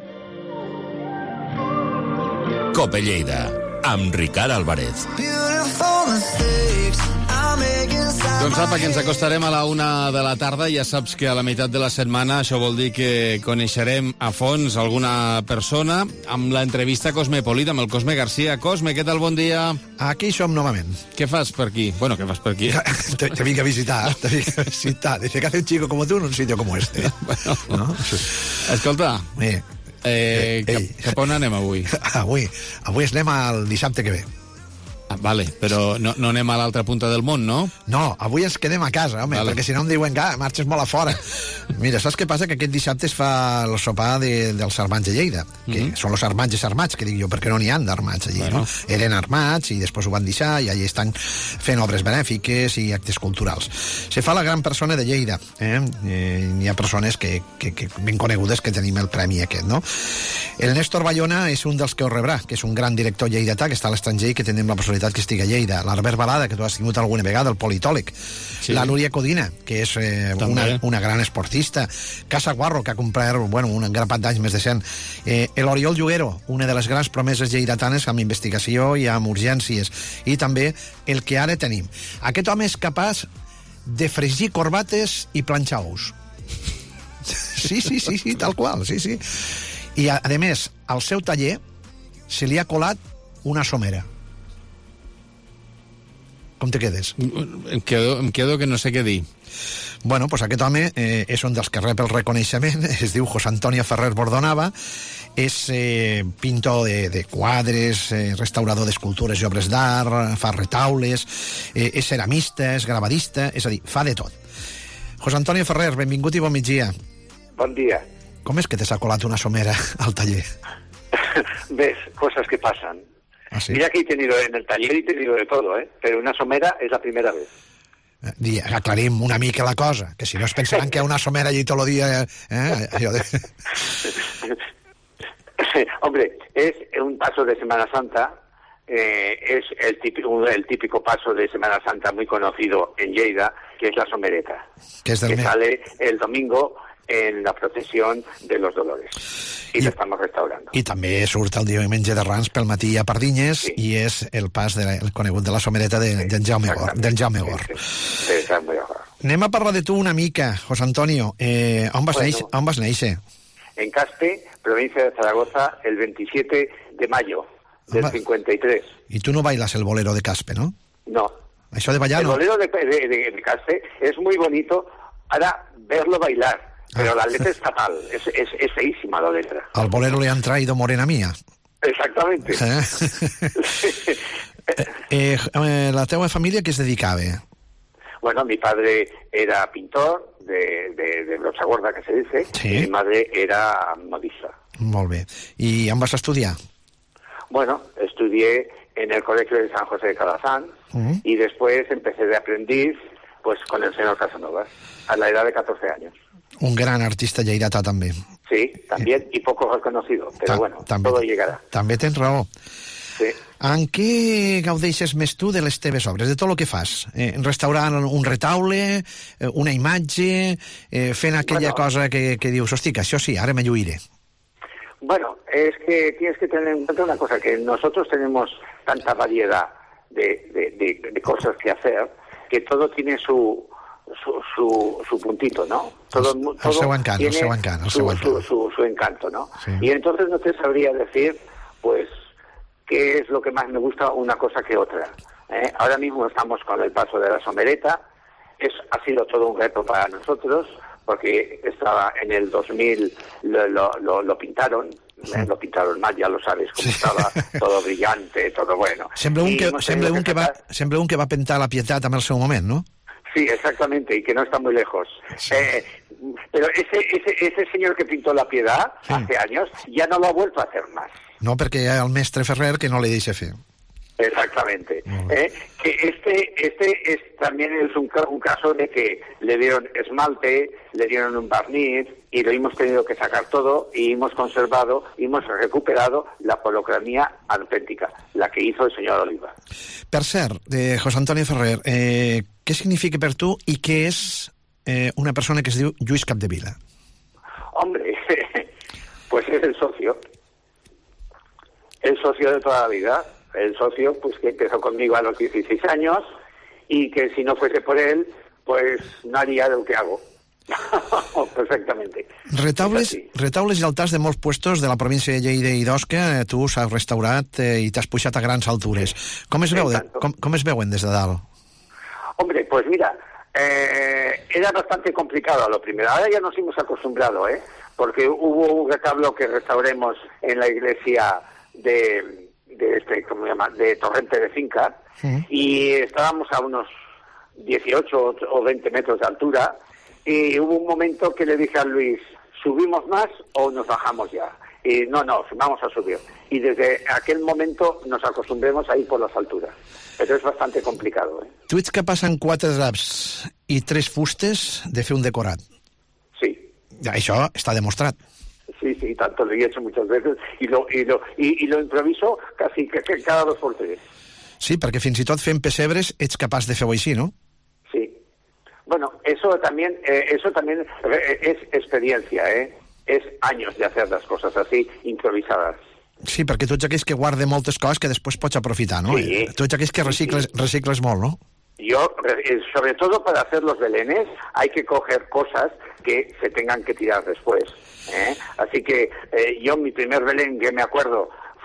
Cope Lleida, amb Ricard Álvarez. Doncs apa, que ens acostarem a la una de la tarda. Ja saps que a la meitat de la setmana això vol dir que coneixerem a fons alguna persona amb l'entrevista Cosmopolita, amb el Cosme Garcia. Cosme, què tal? Bon dia. Aquí som novament. Què fas per aquí? Bueno, què fas per aquí? te, te vinc a visitar, te vinc a visitar. Dice que hace un chico como tú en un sitio como este. Bueno, ¿no? Escolta, eh, eh, cap, cap on anem avui? Avui, avui anem al dissabte que ve. Ah, vale, però no, no anem a l'altra punta del món, no? No, avui ens quedem a casa, home, vale. Perquè si no em diuen que marxes molt a fora. Mira, saps què passa? Que aquest dissabte es fa el sopar de, dels armats de Lleida, que mm -hmm. són els armats i armats, que dic jo, perquè no n'hi ha d'armats allí, bueno. no? Eren armats i després ho van deixar i allà estan fent obres benèfiques i actes culturals. Se fa la gran persona de Lleida, eh? eh n'hi ha persones que, que, que ben conegudes que tenim el premi aquest, no? El Néstor Bayona és un dels que ho rebrà, que és un gran director lleidatà que està a l'estranger i que tenim la possibilitat que estigui a Lleida. L'Albert Balada, que tu has tingut alguna vegada, el politòleg. Sí. La Núria Codina, que és eh, una, una gran esportista. Casa Guarro, que ha complert bueno, un grapat d'anys, més de cent. Eh, L'Oriol Lloguero, una de les grans promeses lleidatanes amb investigació i amb urgències. I també el que ara tenim. Aquest home és capaç de fregir corbates i planxar ous. Sí, sí, sí, sí, tal qual, sí, sí. I, a, a més, al seu taller se li ha colat una somera. Com te quedes? Em quedo, em quedo que no sé què dir. Bueno, pues aquest home eh, és un dels que rep el reconeixement, es diu José Antonio Ferrer Bordonava, és eh, pintor de, de quadres, eh, restaurador d'escultures i obres d'art, fa retaules, eh, és ceramista, és gravadista, és a dir, fa de tot. José Antonio Ferrer, benvingut i bon migdia. Bon dia. Com és que te s'ha colat una somera al taller? Ves, cosas que pasan. ¿Ah, sí? Mira que he tenido en el taller he tenido de todo, ¿eh? Pero una somera es la primera vez. Eh, aclarim una mica la cosa, que si no es pensaran que una somera allí todo el día... Eh, allò de... Hombre, es un paso de Semana Santa, eh, es el típico, el típico paso de Semana Santa muy conocido en Lleida, que es la somereta, que, es del que sale el domingo en la procesión de los Dolores. I, I l'estamos restaurando. I també surt el diumenge de Rams pel matí a Pardinyes, sí. I és el pas de la, el conegut de la somereta de, sí, d'en Jaume Gor. D'en Jaume Gor. Sí, sí. Sí, Gor. Anem a parlar de tu una mica, José Antonio. Eh, on, vas bueno, néixer, on vas néixer? En Caspe, provincia de Zaragoza, el veintisiete de mayo del Home, cincuenta y tres. I tu no bailas el bolero de Caspe, ¿no? No. Això de ballar el no. El bolero de, de, de, de Caspe es muy bonito para verlo bailar. Pero la letra es fatal, es, es, es feísima la letra. Al bolero le han traído morena mía. Exactamente. Eh? eh, eh, la teua família què es dedicava? Bueno, mi padre era pintor de, de, de brocha gorda, que se dice, ¿sí? Y mi madre era modista. Molt bé. I on vas estudiar? Bueno, estudié en el colegio de San José de Calazán, uh-huh. Y después empecé de aprendiz pues con el señor Casanovas, a la edad de catorce años. Un gran artista lleidatà també. Sí, también, y poco reconocido, pero Ta bueno, també, todo llegará. També tens raó. Sí. En què gaudeixes més tu de les teves obres, de tot el que fas? Eh, restaurant un retaule, eh, una imatge, eh, fent aquella bueno, cosa que, que dius, hòstia, això sí, ara me lluiré. Bueno, es que tienes que tener en cuenta una cosa, que nosotros tenemos tanta variedad de, de, de, de cosas que hacer, que todo tiene su... Su, su, su puntito, ¿no? Todo, el, todo el seu encant, tiene el seu encant, el su, seu encant. Su, su, su encanto, ¿no? Sí. Y entonces no te sabría decir, pues, qué es lo que más me gusta una cosa que otra. ¿eh? Ahora mismo estamos con el paso de la somereta, es, ha sido todo un reto para nosotros, porque estaba en el dos mil, lo, lo, lo, lo pintaron, sí. eh, lo pintaron mal, ya lo sabes, como sí. Estaba todo brillante, todo bueno. Sembla un, que, sembla, un que va, sembla un que va pintar la Pietat en el seu moment, ¿no? Sí, exactamente, y que no está muy lejos. Sí. Eh, pero ese, ese, ese señor que pintó la Piedad sí. hace años ya no lo ha vuelto a hacer más. No, perquè hi ha el mestre Ferrer que no le deixa fer. Exactamente. Eh, que este, este es, también es un, un caso de que le dieron esmalte, le dieron un barniz y lo hemos tenido que sacar todo y hemos conservado, y hemos recuperado la polocromía auténtica, la que hizo el señor Oliva. Per cert, eh, José Antonio Ferrer, eh, què significa per tu i què és eh, una persona que es diu Lluís Capdevila? Hombre, pues es el socio. El socio de toda la vida. El socio pues que empezó conmigo a los dieciséis años y que si no fuese por él, pues no haría lo que hago. Perfectamente. Retaules, retaules i altars de molts puestos de la província de Lleida i d'Osca, tu s'has restaurat eh, i t'has pujat a grans altures. Com es, veu de, com, com es veuen des de dalt? Hombre, pues mira, eh, era bastante complicado a lo primero. Ahora ya nos hemos acostumbrado, ¿eh? Porque hubo un retablo que restauremos en la iglesia de... de este, ¿cómo se llama?, de Torrente de Finca, sí. Y estábamos a unos dieciocho o veinte metros de altura, y hubo un momento que le dije a Luis, ¿subimos más o nos bajamos ya? Y no, no, vamos a subir. Y desde aquel momento nos acostumbremos a ir por las alturas. Pero es bastante complicado, ¿eh? Tu ets capaç en quatre draps i tres fustes de fer un decorat. Sí. Això està demostrat. Sí, sí, tanto lo he hecho muchas veces y lo, y lo, y, y lo improviso casi que, que cada dos por tres. Sí, perquè fins i tot fent pessebres ets capaç de fer-ho així, ¿no? Sí. Bueno, eso también, eh, eso también es experiencia, ¿eh? Es años de hacer las cosas así, improvisadas. Sí, perquè tu ets aquells que guarda moltes coses que després pots aprofitar, ¿no? Sí. Tu ets aquells que recicles, sí. recicles molt, ¿no? Yo, sobre todo para hacer los belenes, hay que coger cosas que se tengan que tirar después, ¿eh? Así que eh, yo mi primer belén que me acuerdo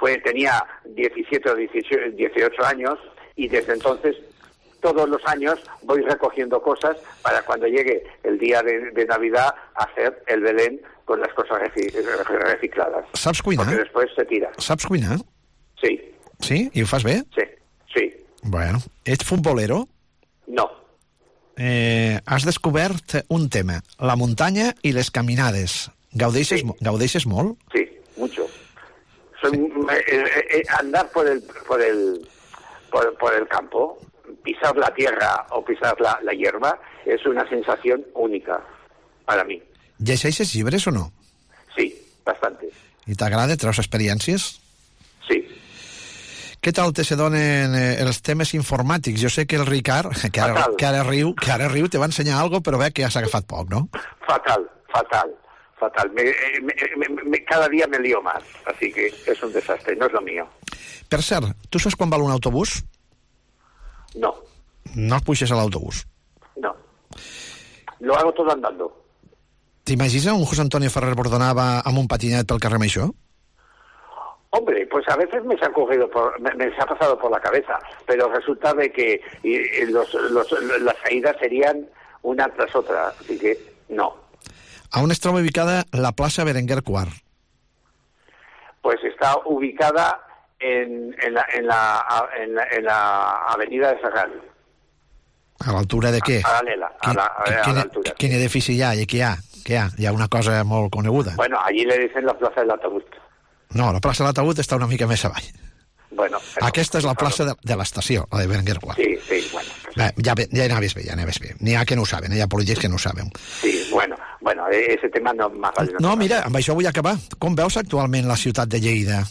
fue, tenía diecisiete o dieciocho años, y desde entonces todos los años voy recogiendo cosas para cuando llegue el día de, de Navidad hacer el Belén con las cosas recicladas. Saps cuinar? Porque después se tira. Saps cuinar? Sí. Sí? I ho fas bé? Sí, sí. Bueno. Ets futbolero? No. Eh, has descobert un tema, la muntanya i les caminades. Gaudeixes, sí. gaudeixes molt? Sí, mucho. Soy, sí. Eh, eh, andar por el, por el, por, por el campo, pisar la tierra o pisar la, la hierba, es una sensación única para mí. Llegeixes llibres o no? Sí, bastante. I t'agrada? Treus experiències? Sí. Què tal te se donen eh, els temes informàtics? Jo sé que el Ricard, que ara, que ara riu, que ara riu, te va ensenyar algo, però ve que ja s'ha agafat poc, no? Fatal, fatal, fatal. Me, me, me, me, cada día me lío más, así que es un desastre, no es lo mío. Per cert, tu saps quan val un autobús? No. No et puixes a l'autobús? No. Lo hago todo andando. T'imagines un José Antonio Ferrer Bordonava amb un patinet pel carrer Maixó? Hombre, pues a veces me se ha cogido por, me, me se ha pasado por la cabeza, pero resulta de que y, y los, los, las caídas serían una tras otra, así que no. A on es troba ubicada la plaça Berenguer Quart? Pues está ubicada en, en, la, en, la, en, la, en la avenida de Serrano. A l'altura de què? Paral·lela, a la, a, a l'altura. Quin edifici hi ha? I què hi ha? Què hi ha? Hi ha una cosa molt coneguda. Bueno, allí le dicen la plaza del Ataúd. No, la plaça de l'Ataúd està una mica més avall. Bueno, però, aquesta és la plaça de, de l'estació, la de Berenguer Quart. Sí, sí, bueno. Pues... Bé, ja, ja anaves bé, ja anaves bé. N'hi ha que no ho saben, hi ha polítics que no ho saben. Sí, bueno, bueno, ese tema no... Más vale no, no mira, amb això vull acabar. Com veus actualment la ciutat de Lleida?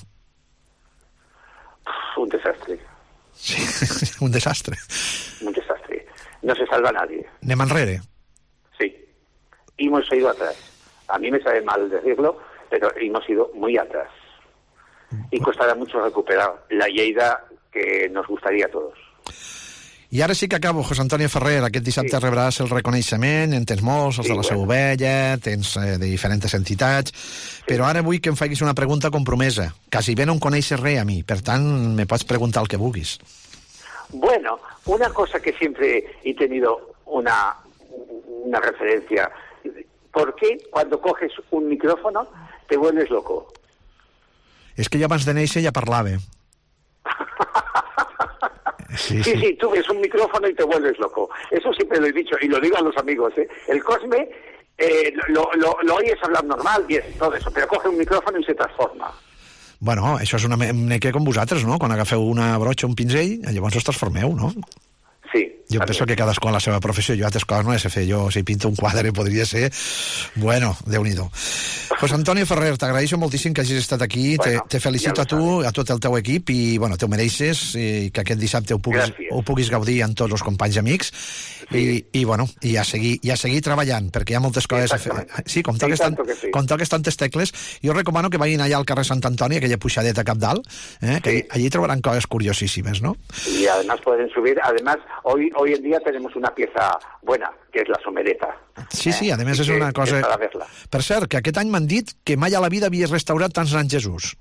Un desastre. Sí, un desastre. Un desastre. No se salva nadie. Anem enrere. Sí. Y hemos ido atrás. A mí me sabe mal decirlo, pero hemos ido muy atrás. Y costará mucho recuperar la Lleida que nos gustaría a todos. I ara sí que acabo, José Antonio Ferrer. Aquest dissabte sí. rebràs el reconeixement, en tens molts, els sí, de la Seu Vella, tens eh, de diferents entitats, sí. Però ara vull que em facis una pregunta compromesa. Quasi bé no em coneixes res a mi, per tant, me pots preguntar el que vulguis. Bueno, una cosa que siempre he tenido una, una referencia. ¿Por qué cuando coges un micrófono te vuelves loco? És que jo abans de néixer ja parlava. Sí, sí, sí, sí, tú ves un micrófono y te vuelves loco. Eso siempre lo he dicho y lo digo a los amigos, ¿eh? El Cosme eh, lo, lo, lo oyes hablar normal, bien, todo eso, pero coge un micrófono y se transforma. Bueno, això és una mica com vosaltres, no? Quan agafeu una broxa o un pinzell, llavors us transformeu, no? Sí. Jo també. Penso que cadascú en la seva professió, jo altres coses no he de fer. Jo, si pinto un quadre, podria ser... Bueno, Déu-n'hi-do. José Antonio Ferrer, t'agraeixo moltíssim que hagis estat aquí. Bueno, te, te felicito ja a tu, a tot el teu equip, i, bueno, te ho mereixes, i que aquest dissabte ho puguis, ho puguis gaudir amb tots els companys i amics. Sí. I, i, bueno, i a seguir, i a seguir treballant, perquè hi ha moltes coses a fer. Sí, com toques, tant, sí. com toques tantes tecles, jo recomano que vagin allà al carrer Sant Antoni, aquella puixadeta cap dalt, eh, que sí. allí trobaran coses curiosíssimes, ¿no? Y además pueden subir, además, hoy, hoy en día tenemos una pieza buena, que es la somereta. Sí, sí, a més és una cosa... Per cert, que aquest any m'han dit que mai a la vida havies restaurat tants anys Jesús.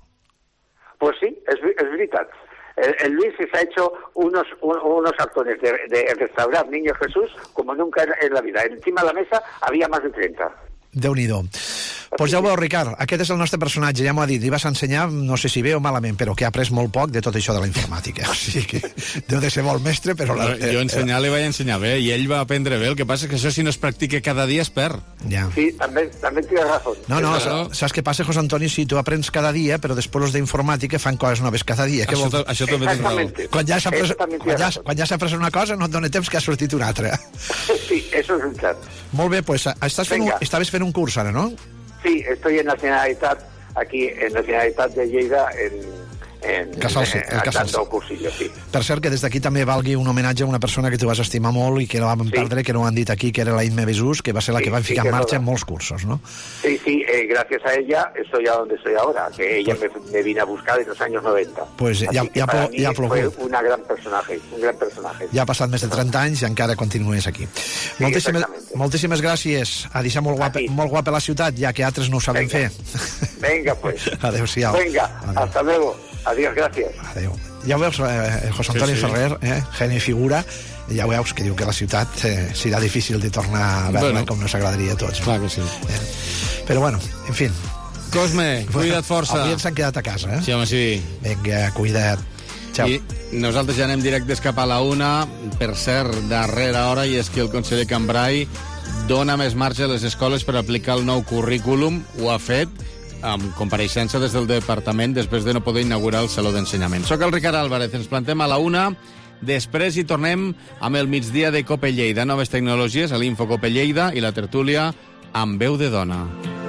Pues sí, és, és veritat. El, el Luis se ha hecho unos, un, unos actores de, de restaurar Niño Jesús como nunca en la vida. Encima de la mesa había más de treinta. Déu-n'hi-do. Pues ja ho veu, Ricard, aquest és el nostre personatge, ja m'ho ha dit, li vas ensenyar, no sé si bé o malament, però que ha après molt poc de tot això de la informàtica. O sigui que deu de ser molt mestre, però... La, eh, jo ensenyar li vaig ensenyar bé, i ell va aprendre bé, el que passa és que això si no es practica cada dia es perd. Ja. Sí, també, també tienes razón. No, no, claro. Saps què passa, José Antonio? Si tu aprens cada dia, però després els d'informàtica fan coses noves cada dia. Això, vol... això també tens raó. Quan ja s'ha après, quan ja, quan ja s'ha après una cosa, no et dona temps que ha sortit una altra. Sí, eso es un chat. Molt bé, pues estàs fent un, estaves fent un curs ara, no? Sí, estoy en la Generalitat, aquí en la Generalitat de Lleida, en... en Casals, en, en, dando cursillo, sí. Per cert, que des d'aquí també valgui un homenatge a una persona que tu vas estimar molt i que la vam sí. perdre, que no ho han dit aquí, que era la Inme Besús, que va ser la sí, que va ficar sí, en marxa en molts cursos, ¿no? Sí, sí, eh, gracias a ella estoy a donde estoy ahora, que ella pues, me, me vino a buscar en los años noventa. Pues ya, ya, para ya, ya fue una gran personaje, un gran personaje. Ja ha passat més de trenta anys i encara continues aquí. Sí, moltíssimes, moltíssimes gràcies. A deixar molt guapa, molt guapa la ciutat, ja que altres no ho saben Venga. fer. Venga, pues. Adéu-siau. Venga, Adéu. hasta luego. Adiós, gràcies. Adéu. Ja ho veus, eh, José Antoni sí, sí. Ferrer, eh, geni figura, ja veus que diu que la ciutat eh, serà difícil de tornar a veure bueno, com nos agradaria a tots. Clar que sí. Eh, però bueno, en fi. Cosme, cuida't força. Avui ens han quedat a casa, eh? Sí, home, sí. Vinga, cuida't. Ciao. I nosaltres ja anem directes cap a la una, per cert, darrera hora, i és que el conseller Cambray dona més marge a les escoles per aplicar el nou currículum. Ho ha fet amb compareixença des del departament després de no poder inaugurar el Saló d'Ensenyament. Soc el Ricard Álvarez, ens plantem a la una, després hi tornem amb el migdia de Cope Lleida, noves tecnologies, a l'Info Cope Lleida i la tertúlia amb veu de dona.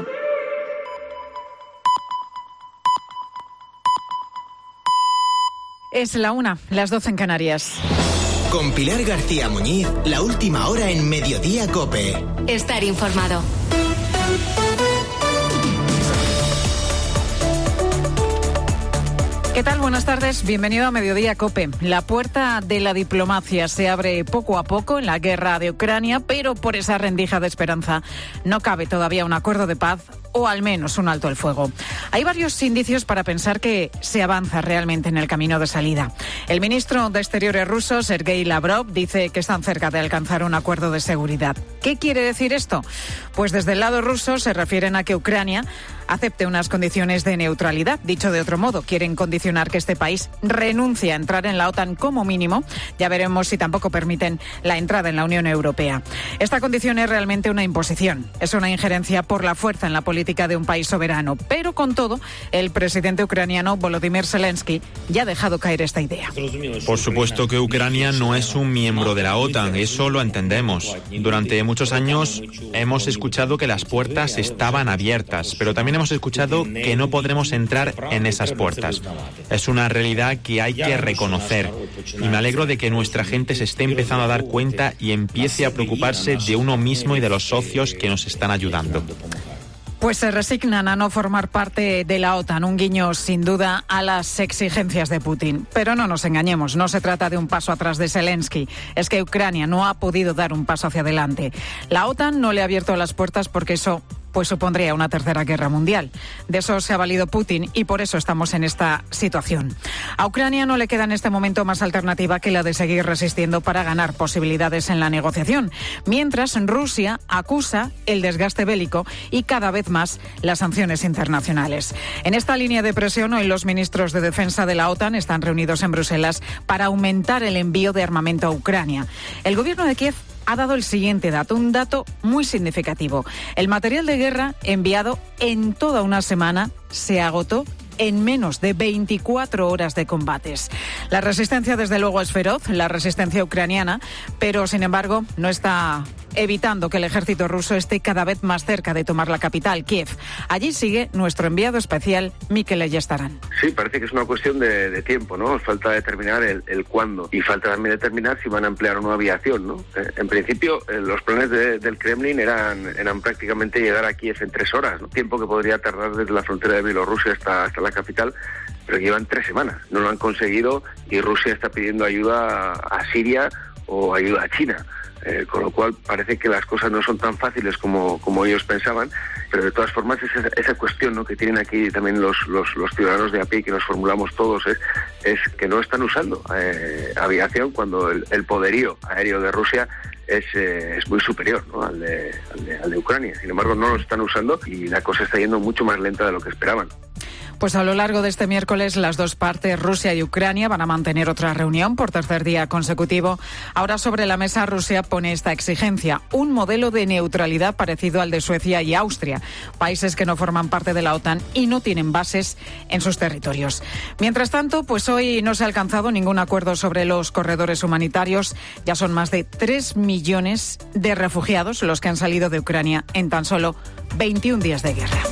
Es la una, las doce en Canarias. Con Pilar García Muñiz, la última hora en Mediodía Cope. Estar informado. ¿Qué tal? Buenas tardes. Bienvenido a Mediodía Cope. La puerta de la diplomacia se abre poco a poco en la guerra de Ucrania, pero por esa rendija de esperanza no cabe todavía un acuerdo de paz o al menos un alto el fuego. Hay varios indicios para pensar que se avanza realmente en el camino de salida. El ministro de Exteriores ruso, Sergei Lavrov, dice que están cerca de alcanzar un acuerdo de seguridad. ¿Qué quiere decir esto? Pues desde el lado ruso se refieren a que Ucrania acepte unas condiciones de neutralidad. Dicho de otro modo, quieren condicionar que este país renuncie a entrar en la OTAN como mínimo. Ya veremos si tampoco permiten la entrada en la Unión Europea. Esta condición es realmente una imposición. Es una injerencia por la fuerza en la política de un país soberano. Pero con todo, el presidente ucraniano Volodymyr Zelensky ya ha dejado caer esta idea. Por supuesto que Ucrania no es un miembro de la OTAN, eso lo entendemos. Durante muchos años hemos escuchado que las puertas estaban abiertas, pero también hemos escuchado que no podremos entrar en esas puertas. Es una realidad que hay que reconocer y me alegro de que nuestra gente se esté empezando a dar cuenta y empiece a preocuparse de uno mismo y de los socios que nos están ayudando. Pues se resignan a no formar parte de la OTAN, un guiño sin duda a las exigencias de Putin. Pero no nos engañemos, no se trata de un paso atrás de Zelensky, es que Ucrania no ha podido dar un paso hacia adelante. La OTAN no le ha abierto las puertas porque eso pues supondría una tercera guerra mundial. De eso se ha valido Putin y por eso estamos en esta situación. A Ucrania no le queda en este momento más alternativa que la de seguir resistiendo para ganar posibilidades en la negociación, mientras Rusia acusa el desgaste bélico y cada vez más las sanciones internacionales. En esta línea de presión, hoy los ministros de defensa de la OTAN están reunidos en Bruselas para aumentar el envío de armamento a Ucrania. El gobierno de Kiev ha dado el siguiente dato, un dato muy significativo. El material de guerra enviado en toda una semana se agotó en menos de veinticuatro horas de combates. La resistencia, desde luego, es feroz, la resistencia ucraniana, pero, sin embargo, no está evitando que el ejército ruso esté cada vez más cerca de tomar la capital, Kiev. Allí sigue nuestro enviado especial, Mikel Eyestaran. Sí, parece que es una cuestión de, de tiempo, ¿no? Falta determinar el, el cuándo y falta también determinar si van a emplear o no aviación, ¿no? Eh, en principio, eh, los planes de, del Kremlin eran, eran prácticamente llegar a Kiev en tres horas, ¿no? Tiempo que podría tardar desde la frontera de Bielorrusia hasta, hasta la capital, pero llevan tres semanas. No lo han conseguido y Rusia está pidiendo ayuda a Siria o ayuda a China. Eh, con lo cual parece que las cosas no son tan fáciles como, como ellos pensaban, pero de todas formas esa, esa cuestión, ¿no?, que tienen aquí también los, los, los ciudadanos de a pie, que nos formulamos todos, es, es que no están usando eh, aviación cuando el, el poderío aéreo de Rusia es, eh, es muy superior, ¿no?, al, de, al, de, al de Ucrania. Sin embargo, no lo están usando y la cosa está yendo mucho más lenta de lo que esperaban. Pues a lo largo de este miércoles las dos partes, Rusia y Ucrania, van a mantener otra reunión por tercer día consecutivo. Ahora sobre la mesa Rusia pone esta exigencia, un modelo de neutralidad parecido al de Suecia y Austria, países que no forman parte de la OTAN y no tienen bases en sus territorios. Mientras tanto, pues hoy no se ha alcanzado ningún acuerdo sobre los corredores humanitarios. Ya son más de tres millones de refugiados los que han salido de Ucrania en tan solo veintiún días de guerra.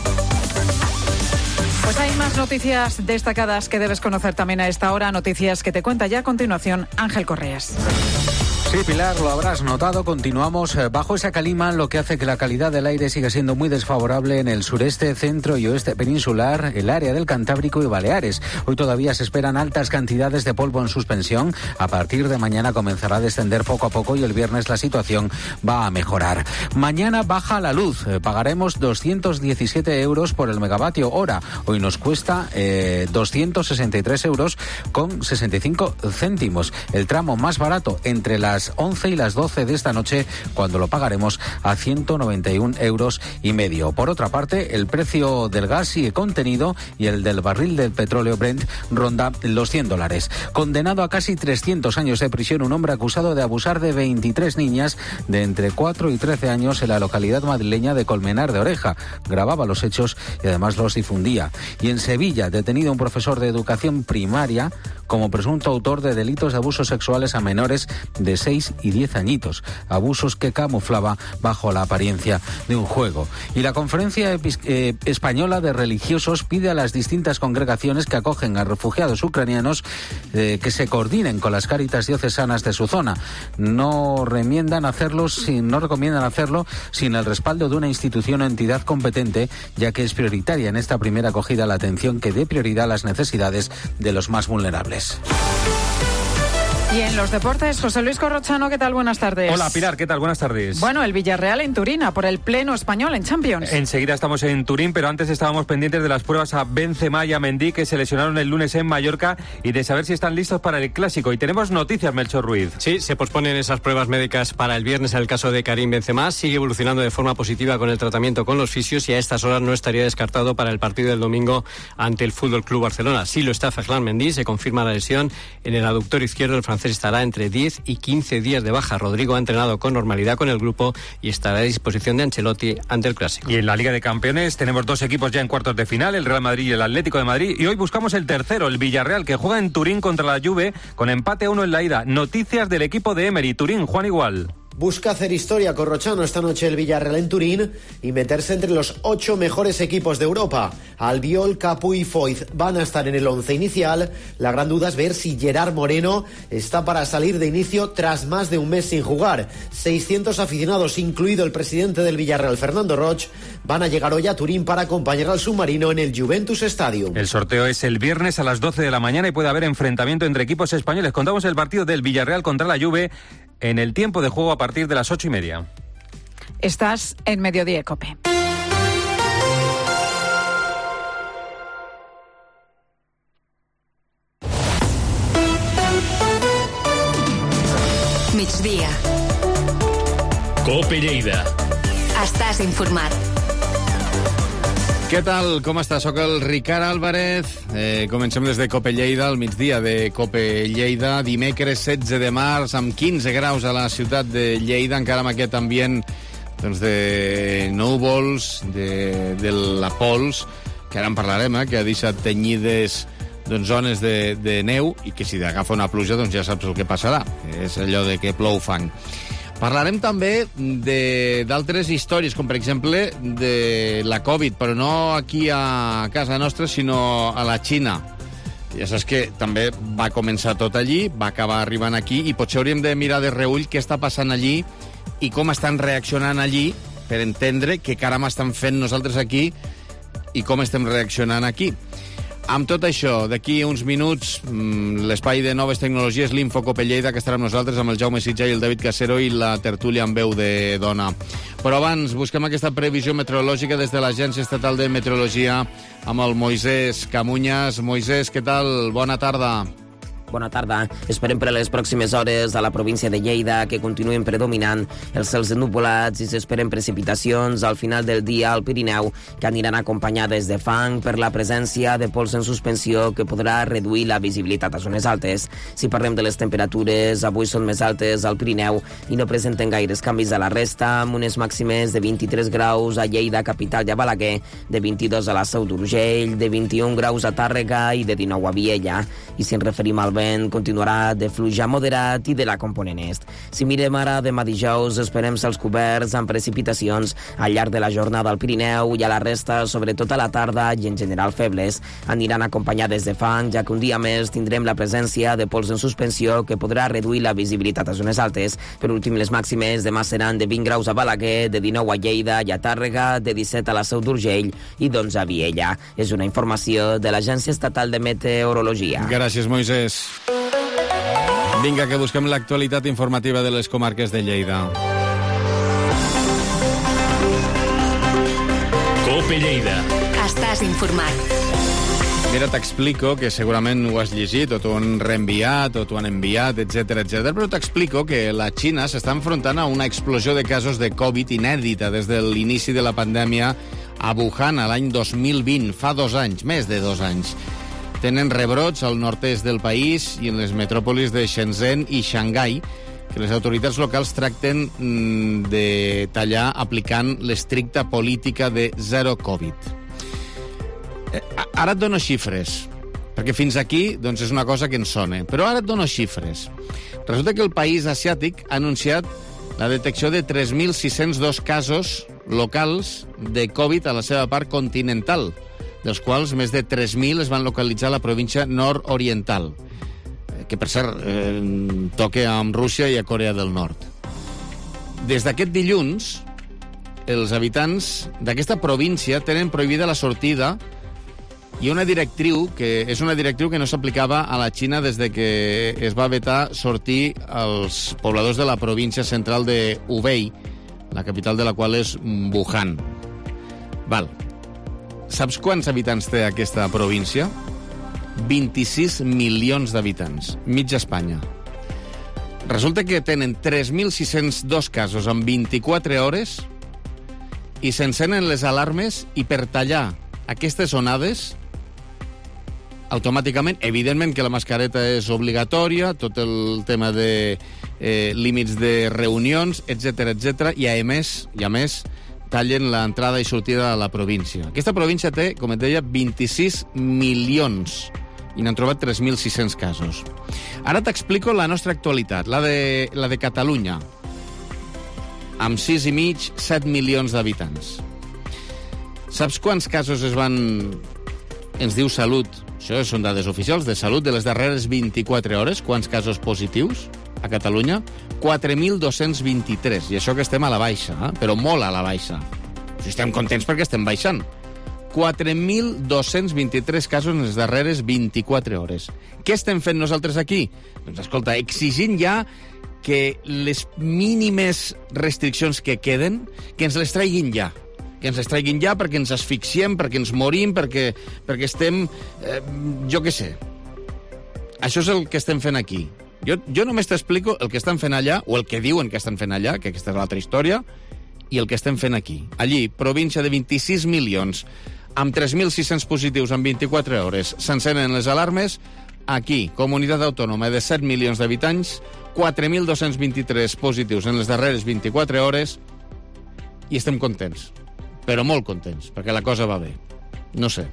Pues hay más noticias destacadas que debes conocer también a esta hora, noticias que te cuenta ya a continuación Ángel Correas. Sí, Pilar, lo habrás notado. Continuamos bajo esa calima, lo que hace que la calidad del aire siga siendo muy desfavorable en el sureste, centro y oeste peninsular, el área del Cantábrico y Baleares. Hoy todavía se esperan altas cantidades de polvo en suspensión. A partir de mañana comenzará a descender poco a poco y el viernes la situación va a mejorar. Mañana baja la luz. Pagaremos doscientos diecisiete euros por el megavatio hora. Hoy nos cuesta eh, doscientos sesenta y tres euros con sesenta y cinco céntimos. El tramo más barato entre las once y las doce de esta noche, cuando lo pagaremos a ciento noventa y un euros y medio. Por otra parte, el precio del gas sigue contenido y el del barril del petróleo Brent ronda los cien dólares. Condenado a casi trescientos años de prisión, un hombre acusado de abusar de veintitrés niñas de entre cuatro y trece años en la localidad madrileña de Colmenar de Oreja. Grababa los hechos y además los difundía. Y en Sevilla, detenido un profesor de educación primaria como presunto autor de delitos de abusos sexuales a menores de seis y diez añitos, abusos que camuflaba bajo la apariencia de un juego. Y la Conferencia Epis- eh, Española de Religiosos pide a las distintas congregaciones que acogen a refugiados ucranianos eh, que se coordinen con las Cáritas diocesanas de su zona. No remiendan hacerlo sin, no recomiendan hacerlo sin el respaldo de una institución o entidad competente, ya que es prioritaria en esta primera acogida la atención que dé prioridad a las necesidades de los más vulnerables. Y en los deportes, José Luis Corrochano, ¿qué tal? Buenas tardes. Hola, Pilar, ¿qué tal? Buenas tardes. Bueno, el Villarreal en Turín, a por el pleno español en Champions. Enseguida estamos en Turín, pero antes estábamos pendientes de las pruebas a Benzema y a Mendy, que se lesionaron el lunes en Mallorca, y de saber si están listos para el Clásico. Y tenemos noticias, Melchor Ruiz. Sí, se posponen esas pruebas médicas para el viernes en el caso de Karim Benzema. Sigue evolucionando de forma positiva con el tratamiento con los fisios y a estas horas no estaría descartado para el partido del domingo ante el Fútbol Club Barcelona. Sí lo está Ferland Mendy, se confirma la lesión en el aductor izquierdo. El francés estará entre diez y quince días de baja. Rodrigo ha entrenado con normalidad con el grupo y estará a disposición de Ancelotti ante el Clásico. Y en la Liga de Campeones tenemos dos equipos ya en cuartos de final, el Real Madrid y el Atlético de Madrid, y hoy buscamos el tercero, el Villarreal, que juega en Turín contra la Juve con empate a uno en la ida. Noticias del equipo de Emery. Turín, Juan Igual. Busca hacer historia, Corrochano, esta noche el Villarreal en Turín y meterse entre los ocho mejores equipos de Europa. Albiol, Capu y Foyth van a estar en el once inicial. La gran duda es ver si Gerard Moreno está para salir de inicio tras más de un mes sin jugar. seiscientos aficionados, incluido el presidente del Villarreal, Fernando Roch, van a llegar hoy a Turín para acompañar al submarino en el Juventus Stadium. El sorteo es el viernes a las doce de la mañana y puede haber enfrentamiento entre equipos españoles. Contamos el partido del Villarreal contra la Juve en el tiempo de juego a partir de las ocho y media. Estás en Mediodía Cope. Migdia. Cope Lleida. Estàs informat. Què tal? Com està? Soc el Ricard Álvarez. Eh, comencem des de Cope Lleida, al migdia de Cope Lleida. Dimecres setze de març, amb quinze graus a la ciutat de Lleida, encara amb aquest ambient doncs, de núvols, de, de la pols, que ara en parlarem, eh, que ha deixat tenyides doncs, zones de, de neu i que si agafa una pluja doncs ja saps el que passarà. És allò de que plou fang. Parlarem també d'altres històries, com per exemple de la Covid, però no aquí a casa nostra, sinó a la Xina. Ja saps que també va començar tot allí, va acabar arribant aquí, i potser hauríem de mirar de reull què està passant allí i com estan reaccionant allí per entendre què caram estan fent nosaltres aquí i com estem reaccionant aquí. Amb tot això, d'aquí uns minuts, l'espai de noves tecnologies, l'Info Cope Lleida, que estarà amb nosaltres, amb el Jaume Sitjà i el David Casero, i la tertúlia amb veu de dona. Però abans, busquem aquesta previsió meteorològica des de l'Agència Estatal de Meteorologia amb el Moisès Camuñas. Moisès, què tal? Bona tarda. Bona tarda. Esperem per a les pròximes hores a la província de Lleida que continuen predominant els cels ennuvolats i s'esperen precipitacions al final del dia al Pirineu que aniran acompanyades de fang per la presència de pols en suspensió que podrà reduir la visibilitat a zones altes. Si parlem de les temperatures, avui són més altes al Pirineu i no presenten gaires canvis a la resta, amb unes màximes de vint-i-tres graus a Lleida, capital, i a Balaguer, de vint-i-dos a la Seu d'Urgell, de vint-i-un graus a Tàrrega i de dinou a Viella. I si ens referim al vent continuarà de fluix moderat i de la component est. Si mirem ara demà dijous, esperem cels coberts amb precipitacions al llarg de la jornada al Pirineu i a la resta, sobretot a la tarda i en general febles. Aniran acompanyades de fang, ja que un dia més tindrem la presència de pols en suspensió que podrà reduir la visibilitat a zones altes. Per últim, les màximes demà seran de vint graus a Balaguer, de dinou a Lleida i a Tàrrega, de disset a la Seu d'Urgell i d'onze a Viella. És una informació de l'Agència Estatal de Meteorologia. Gràcies, Moisès. Vinga, que busquem l'actualitat informativa de les comarques de Lleida. Cope Lleida. Estàs informat. Mira, t'explico, que segurament ho has llegit, o t'ho han reenviat, o t'ho han enviat, etcètera, etcètera, però t'explico que la Xina s'està enfrontant a una explosió de casos de Covid inèdita des de l'inici de la pandèmia a Wuhan a l'any dos mil vint, fa dos anys, més de dos anys. Tenen rebrots al nord-est del país i en les metròpolis de Shenzhen i Xangai, que les autoritats locals tracten de tallar aplicant l'estricta política de zero Covid. Ara et dono xifres, perquè fins aquí doncs, és una cosa que ens sona, però ara et dono xifres. Resulta que el país asiàtic ha anunciat la detecció de tres mil sis-cents dos casos locals de Covid a la seva part continental, dels quals més de tres mil es van localitzar a la província nord-oriental, que per cert eh, toca amb Rússia i a Corea del Nord. Des d'aquest dilluns, els habitants d'aquesta província tenen prohibida la sortida i una directriu, que és una directriu que no s'aplicava a la Xina des de que es va vetar sortir als pobladors de la província central de Hubei, la capital de la qual és Wuhan. Val. Saps quants habitants té aquesta província? vint-i-sis milions d'habitants, mitja Espanya. Resulta que tenen tres mil sis-cents dos casos en vint-i-quatre hores i s'encenen les alarmes i per tallar aquestes onades automàticament, evidentment que la mascareta és obligatòria, tot el tema de eh, límits de reunions, etcètera, etcètera, i a més, i a més tallen l'entrada i sortida a la província. Aquesta província té, com et deia, vint-i-sis milions i n'han trobat tres mil sis-cents casos. Ara t'explico la nostra actualitat, la de, la de Catalunya, amb sis i mig, set milions d'habitants. Saps quants casos es van... Ens diu Salut, això són dades oficials de Salut de les darreres vint-i-quatre hores, quants casos positius a Catalunya? quatre mil dos-cents vint-i-tres, i això que estem a la baixa, eh? Però molt a la baixa. O sigui, estem contents perquè estem baixant. quatre mil dos-cents vint-i-tres casos en les darreres vint-i-quatre hores. Què estem fent nosaltres aquí? Doncs, escolta, exigint ja que les mínimes restriccions que queden, que ens les traiguin ja. Que ens les traiguin ja perquè ens asfixiem, perquè ens morim, perquè, perquè estem... Eh, jo què sé. Això és el que estem fent aquí. Jo, jo només t'explico el que estan fent allà, o el que diuen que estan fent allà, que aquesta és l'altra història, i el que estem fent aquí. Allí, província de vint-i-sis milions, amb tres mil sis-cents positius en vint-i-quatre hores, s'encenen les alarmes. Aquí, comunitat autònoma de set milions d'habitants, quatre mil dos-cents vint-i-tres positius en les darreres vint-i-quatre hores, i estem contents. Però molt contents, perquè la cosa va bé. No sé.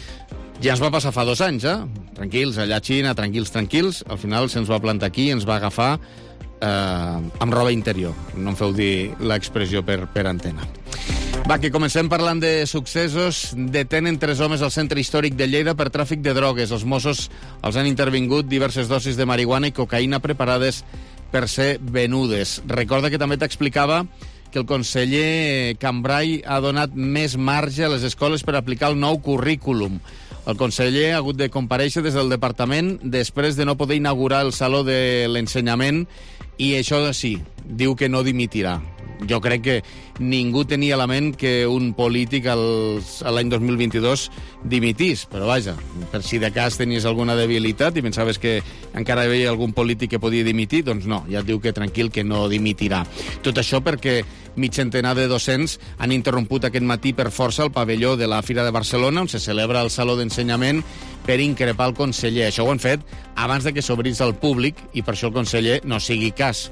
Ja ens va passar fa dos anys, eh? Tranquils, allà a Xina, tranquils, tranquils. Al final se'ns va plantar aquí i ens va agafar eh, amb roba interior. No em feu dir l'expressió per, per antena. Va, que comencem parlant de successos. Detenen tres homes al centre històric de Lleida per tràfic de drogues. Els Mossos els han intervingut diverses dosis de marihuana i cocaïna preparades per ser venudes. Recorda que també t'explicava que el conseller Cambrai ha donat més marge a les escoles per aplicar el nou currículum. El conseller ha hagut de comparèixer des del departament després de no poder inaugurar el Saló de l'Ensenyament i això sí, diu que no dimitirà. Jo crec que ningú tenia a la ment que un polític l'any dos mil vint-i-dos dimitís, però vaja, per si de cas tenies alguna debilitat i pensaves que encara hi havia algun polític que podia dimitir, doncs no, ja et diu que tranquil, que no dimitirà. Tot això perquè mig centenar de docents han interromput aquest matí per força el pavelló de la Fira de Barcelona, on se celebra el Saló d'Ensenyament, per increpar el conseller. Això ho han fet abans de que s'obrís al públic i per això el conseller no sigui cas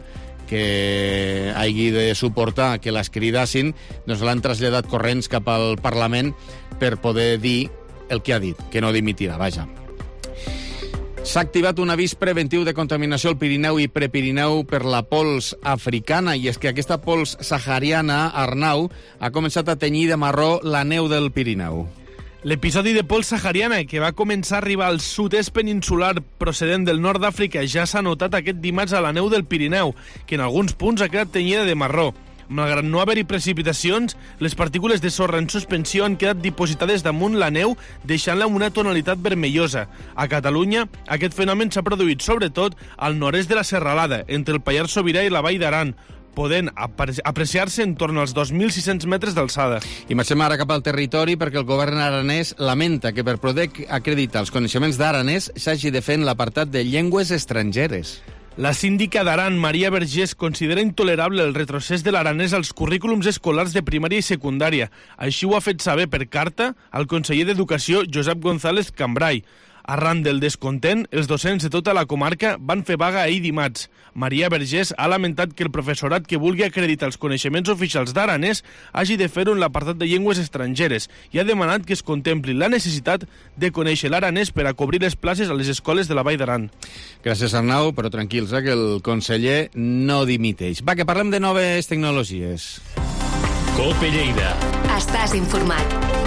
que hagi de suportar que les cridassin, doncs l'han traslladat corrents cap al Parlament per poder dir el que ha dit, que no dimitirà, vaja. S'ha activat un avís preventiu de contaminació al Pirineu i Prepirineu per la pols africana, i és que aquesta pols sahariana, Arnau, ha començat a tenyir de marró la neu del Pirineu. L'episodi de pols sahariana, que va començar a arribar al sud-est peninsular procedent del nord d'Àfrica, ja s'ha notat aquest dimarts a la neu del Pirineu, que en alguns punts ha quedat tenyida de marró. Malgrat no haver-hi precipitacions, les partícules de sorra en suspensió han quedat dipositades damunt la neu, deixant-la amb una tonalitat vermellosa. A Catalunya, aquest fenomen s'ha produït sobretot al nord-est de la Serralada, entre el Pallars Sobirà i la Vall d'Aran, podent apreciar-se en torn als dos mil sis-cents metres d'alçada. I marxem ara cap al territori perquè el govern aranès lamenta que per poder acreditar els coneixements d'aranès s'hagi de fer en l'apartat de llengües estrangeres. La síndica d'Aran, Maria Vergés, considera intolerable el retrocés de l'aranès als currículums escolars de primària i secundària. Així ho ha fet saber per carta al conseller d'Educació, Josep González Cambrai. Arran del descontent, els docents de tota la comarca van fer vaga ahir dimarts. Maria Vergés ha lamentat que el professorat que vulgui acreditar els coneixements oficials d'aranès hagi de fer-ho en l'apartat de llengües estrangeres i ha demanat que es contempli la necessitat de conèixer l'aranès per a cobrir les places a les escoles de la Vall d'Aran. Gràcies, Arnau, però tranquils, eh, que el conseller no dimiteix. Va, que parlem de noves tecnologies. Cope Lleida. Estàs informat.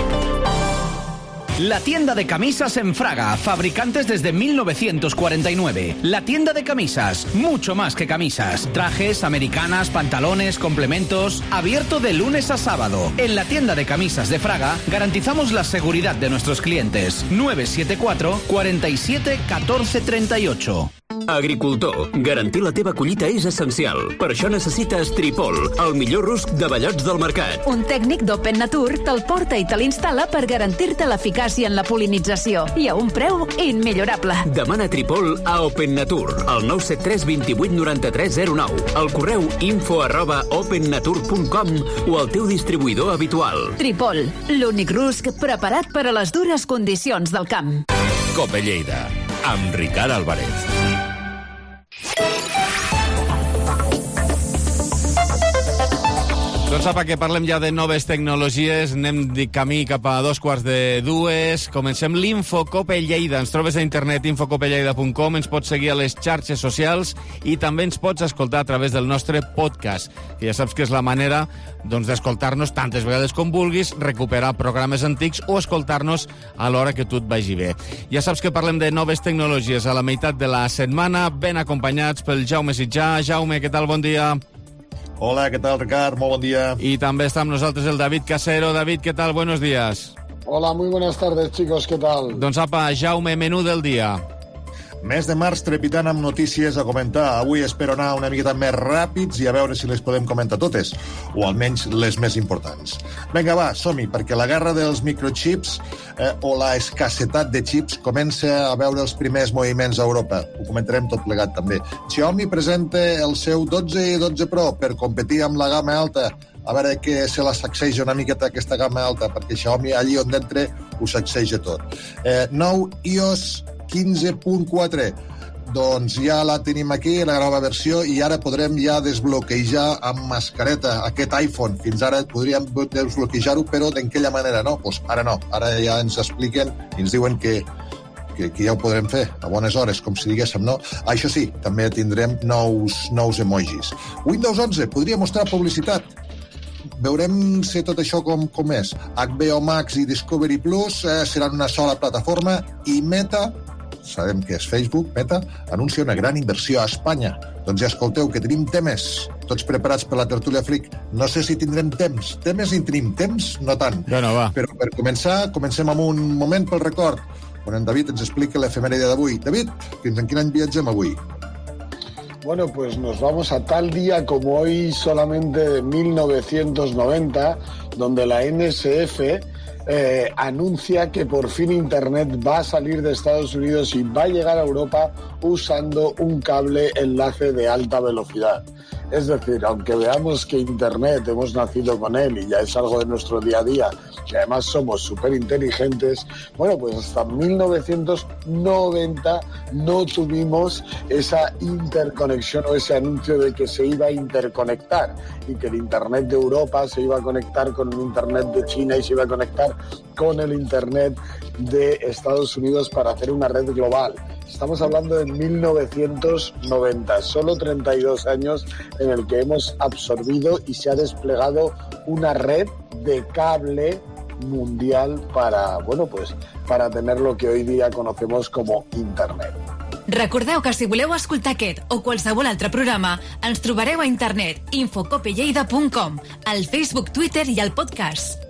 La tienda de camisas en Fraga, fabricantes desde mil novecientos cuarenta y nueve. La tienda de camisas, mucho más que camisas. Trajes, americanas, pantalones, complementos, abierto de lunes a sábado. En la tienda de camisas de Fraga garantizamos la seguridad de nuestros clientes. nueve siete cuatro, cuatro siete, uno cuatro tres ocho. Agricultor, garantir la teva collita és essencial. Per això necessites Tripol, el millor rusc de ballots del mercat. Un tècnic d'Open Nature te'l porta i te l'instal·la per garantir-te l'eficàcia en la polinització i a un preu immillorable. Demana Tripol a Open Nature, al nou set tres dos vuit nou tres zero nou, al correu info arroba opennature punt com o al teu distribuïdor habitual. Tripol, l'únic rusc preparat per a les dures condicions del camp. Cope Lleida, amb Ricard Álvarez. Doncs apa, que parlem ja de noves tecnologies, anem de camí cap a dos quarts de dues. Comencem l'Info Cope Lleida. Ens trobes a internet info cope lleida punt com, ens pots seguir a les xarxes socials i també ens pots escoltar a través del nostre podcast, que ja saps que és la manera doncs, d'escoltar-nos tantes vegades com vulguis, recuperar programes antics o escoltar-nos a l'hora que tu et vagi bé. Ja saps que parlem de noves tecnologies a la meitat de la setmana, ben acompanyats pel Jaume Sitjà. Jaume, què tal? Bon dia. Hola, ¿qué tal, Ricard? Muy buen día. Y también está con nosotros el David Casero. David, ¿qué tal? Buenos días. Hola, muy buenas tardes, chicos. ¿Qué tal? Doncs apa, Jaume, menú del dia. Mes de març trepitant amb notícies a comentar. Avui espero anar una miqueta més ràpids i a veure si les podem comentar totes, o almenys les més importants. Vinga, va, som-hi, perquè la guerra dels microchips eh, o la escassetat de xips comença a veure els primers moviments a Europa. Ho comentarem tot plegat, també. Xiaomi presenta el seu dotze i dotze Pro per competir amb la gamma alta. A veure que se la sacseja una miqueta aquesta gamma alta, perquè Xiaomi allí on entra ho sacseja tot. Eh, nou iOS quinze punt quatre. Doncs ja la tenim aquí, la nova versió, i ara podrem ja desbloquejar amb mascareta aquest iPhone. Fins ara podríem desbloquejar-ho, però d'aquella manera no. Doncs ara no. Ara ja ens expliquen i ens diuen que, que, que ja ho podrem fer a bones hores, com si diguéssim, no? Això sí, també tindrem nous, nous emojis. Windows onze podria mostrar publicitat. Veurem si tot això com, com és. H B O Max i Discovery Plus eh, seran una sola plataforma i Meta, sabem que és Facebook, Meta, anuncia una gran inversió a Espanya. Doncs ja escolteu, que tenim temes, tots preparats per la tertúlia Freak. No sé si tindrem temps. Temes i tenim temps, no tant. Bueno, va. Però per començar, comencem amb un moment pel record, on en David ens explica l'efemèride d'avui. David, fins en quin any viatgem avui? Bueno, pues nos vamos a tal día como hoy, solamente de mil novecientos noventa, donde la N S F eh, anuncia que por fin Internet va a salir de Estados Unidos y va a llegar a Europa usando un cable enlace de alta velocidad. Es decir, aunque veamos que Internet hemos nacido con él y ya es algo de nuestro día a día, que además somos súper inteligentes, bueno, pues hasta mil novecientos noventa no tuvimos esa interconexión o ese anuncio de que se iba a interconectar y que el Internet de Europa se iba a conectar con el Internet de China y se iba a conectar con el Internet de Estados Unidos para hacer una red global. Estamos hablando de mil novecientos noventa, solo treinta y dos años en el que hemos absorbido y se ha desplegado una red de cable mundial para, bueno, pues, para tener lo que hoy día conocemos como Internet. Recordeu que si voleu escoltar aquest o qualsevol altre programa, ens trobareu a internet info cope lleida punt com, al Facebook, Twitter i al podcast.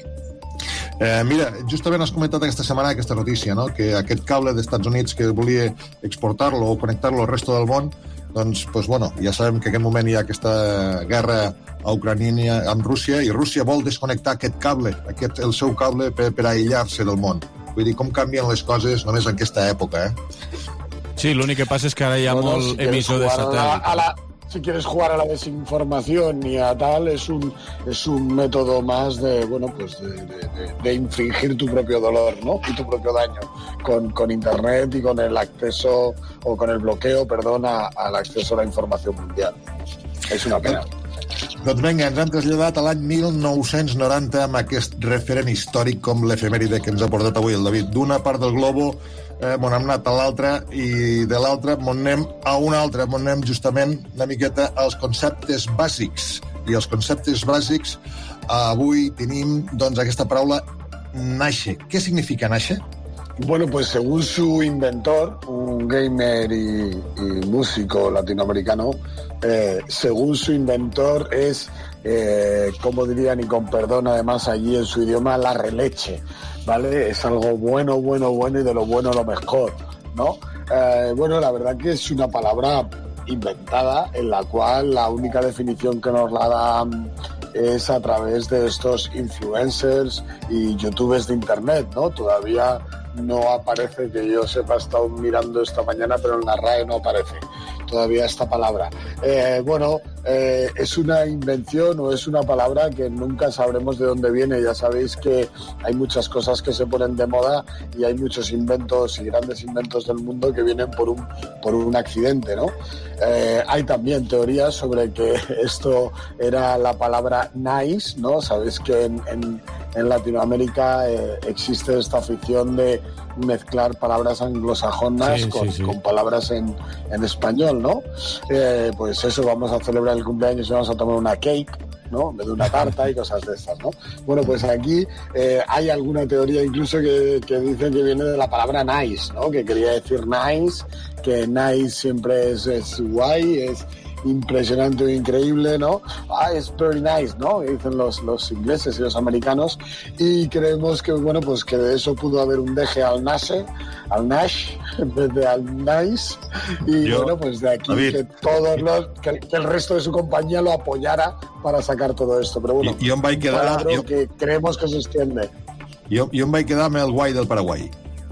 Eh, mira, justament has comentat aquesta setmana aquesta notícia, no? Que aquest cable dels Estats Units que volia exportar-lo o connectar-lo al resto del món, doncs, pues, bueno, ja sabem que en aquest moment hi ha aquesta guerra a Ucrània amb Rússia i Rússia vol desconnectar aquest cable, aquest, el seu cable per, per aïllar-se del món. Vull dir, com canvien les coses només en aquesta època, eh? Sí, l'únic que passa és que ara hi ha No, no, molt si emissor de quieres jugar a la- satèl·lit. a la- Si quieres jugar a la desinformación y a tal, es un, es un método más de, bueno, pues de, de- de- de infringir tu propio dolor, ¿no? Y tu propio daño con, con Internet y con el acceso, o con el bloqueo, perdón, a- al acceso a la información mundial. Es una pena. Doncs vinga, ens hem traslladat a l'any mil nou-cents noranta amb aquest referent històric com l'efemèride que ens ha portat avui el David. D'una part del globo eh, on hem anat a l'altra i de l'altra on anem a una altra, on anem justament una miqueta als conceptes bàsics. I els conceptes bàsics avui tenim doncs aquesta paraula naixer. Què significa naixer? Bueno, pues según su inventor, un gamer y, y músico latinoamericano, eh, según su inventor es, eh, como dirían y con perdón además allí en su idioma, la releche, ¿vale? Es algo bueno, bueno, bueno y de lo bueno lo mejor, ¿no? Eh, bueno, la verdad que es una palabra inventada en la cual la única definición que nos la dan es a través de estos influencers y youtubers de internet, ¿no? Todavía no aparece, que yo sepa, he estado mirando esta mañana, pero en la R A E no aparece todavía esta palabra. Eh, bueno, eh, es una invención o es una palabra que nunca sabremos de dónde viene. Ya sabéis que hay muchas cosas que se ponen de moda y hay muchos inventos y grandes inventos del mundo que vienen por un, por un accidente, ¿no? Eh, hay también teorías sobre que esto era la palabra nice, ¿no? Sabéis que en, en, en Latinoamérica eh, existe esta afición de mezclar palabras anglosajonas Sí, con, sí, sí. con palabras en, en español, ¿no? Eh, pues eso, vamos a celebrar el cumpleaños y vamos a tomar una cake, ¿no? En vez de una tarta y cosas de estas, ¿no? Bueno, pues aquí eh, hay alguna teoría incluso que, que dice que viene de la palabra nice, ¿no? Que quería decir nice, que nice siempre es, es guay, es impresionante o increíble, ¿no? Ah, es very nice, ¿no? Dicen los, los ingleses y los americanos, y creemos que, bueno, pues que de eso pudo haber un deje al nase, al nash, en vez de al nice, y Yo, bueno, pues de aquí David. que todos los, que, que el resto de su compañía lo apoyara para sacar todo esto, pero bueno, I- i on vaig quedar- un palabra jo- que creemos que se extiende. Jo, jo em vaig quedar amb el guai del Paraguai.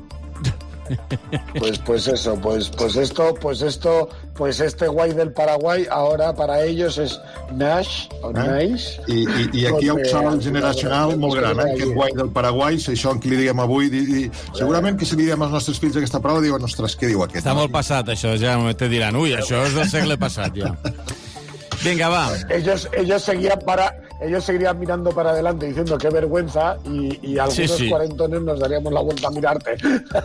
Pues, pues eso, pues, pues esto, pues esto, pues este guay del Paraguay ahora para ellos es Nash o Eh? Nice. I, i, I aquí hi ha un salt generacional molt gran, eh? Aquest guai del Paraguai, si això en qui li diguem avui, di, di, segurament que si li diem als nostres fills aquesta paraula, diuen, ostres, què diu aquest? Està molt passat, això, ja te diran, ui, això és del segle passat, ja. Vinga, va. Ellos, ellos seguían para, ellos seguirían mirando para adelante diciendo qué vergüenza y, y algunos Sí, sí. cuarentones nos daríamos la vuelta a mirarte.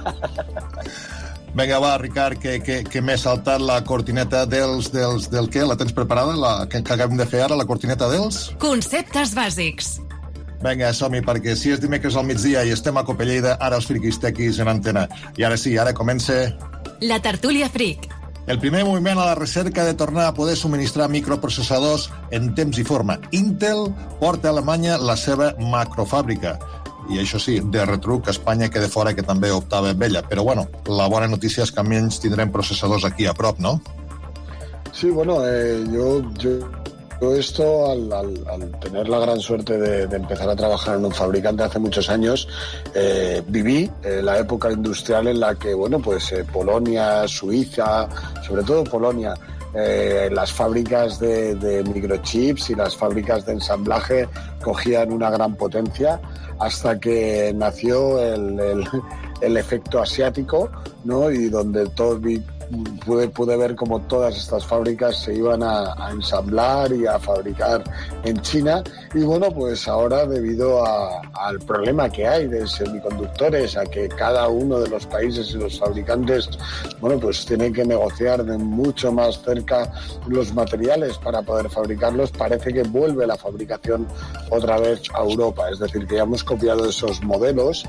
Vinga, va, Ricard, que, que, que m'he saltat la cortineta dels, dels, del què? La tens preparada? La, que, que acabem de fer ara, la cortineta dels? Conceptes bàsics. Vinga, som-hi, perquè si és dimecres al migdia i estem a Copelleida, ara els friquis tequis en antena. I ara sí, ara comença La tertúlia fric. el primer moviment a la recerca de tornar a poder subministrar microprocessadors en temps i forma. Intel porta a Alemanya la seva macrofàbrica. I això sí, de retruc a Espanya que de fora, que també optava amb ella. Però bueno, la bona notícia és que almenys tindrem processadors aquí a prop, no? Sí, bueno, eh, yo, yo, yo esto al, al, al tener la gran suerte de, de empezar a trabajar en un fabricante hace muchos años, eh, viví eh, la época industrial en la que, bueno, pues eh, Polonia, Suiza, sobre todo Polonia, eh, las fábricas de, de microchips y las fábricas de ensamblaje cogían una gran potencia hasta que nació el, el, el efecto asiático, ¿no? Y donde todos vi, pude, pude ver cómo todas estas fábricas se iban a, a ensamblar y a fabricar en China. Y bueno, pues ahora debido a, al problema que hay de semiconductores, a que cada uno de los países y los fabricantes, bueno, pues tienen que negociar de mucho más cerca los materiales para poder fabricarlos, parece que vuelve la fabricación otra vez a Europa. Es decir, que ya hemos copiado esos modelos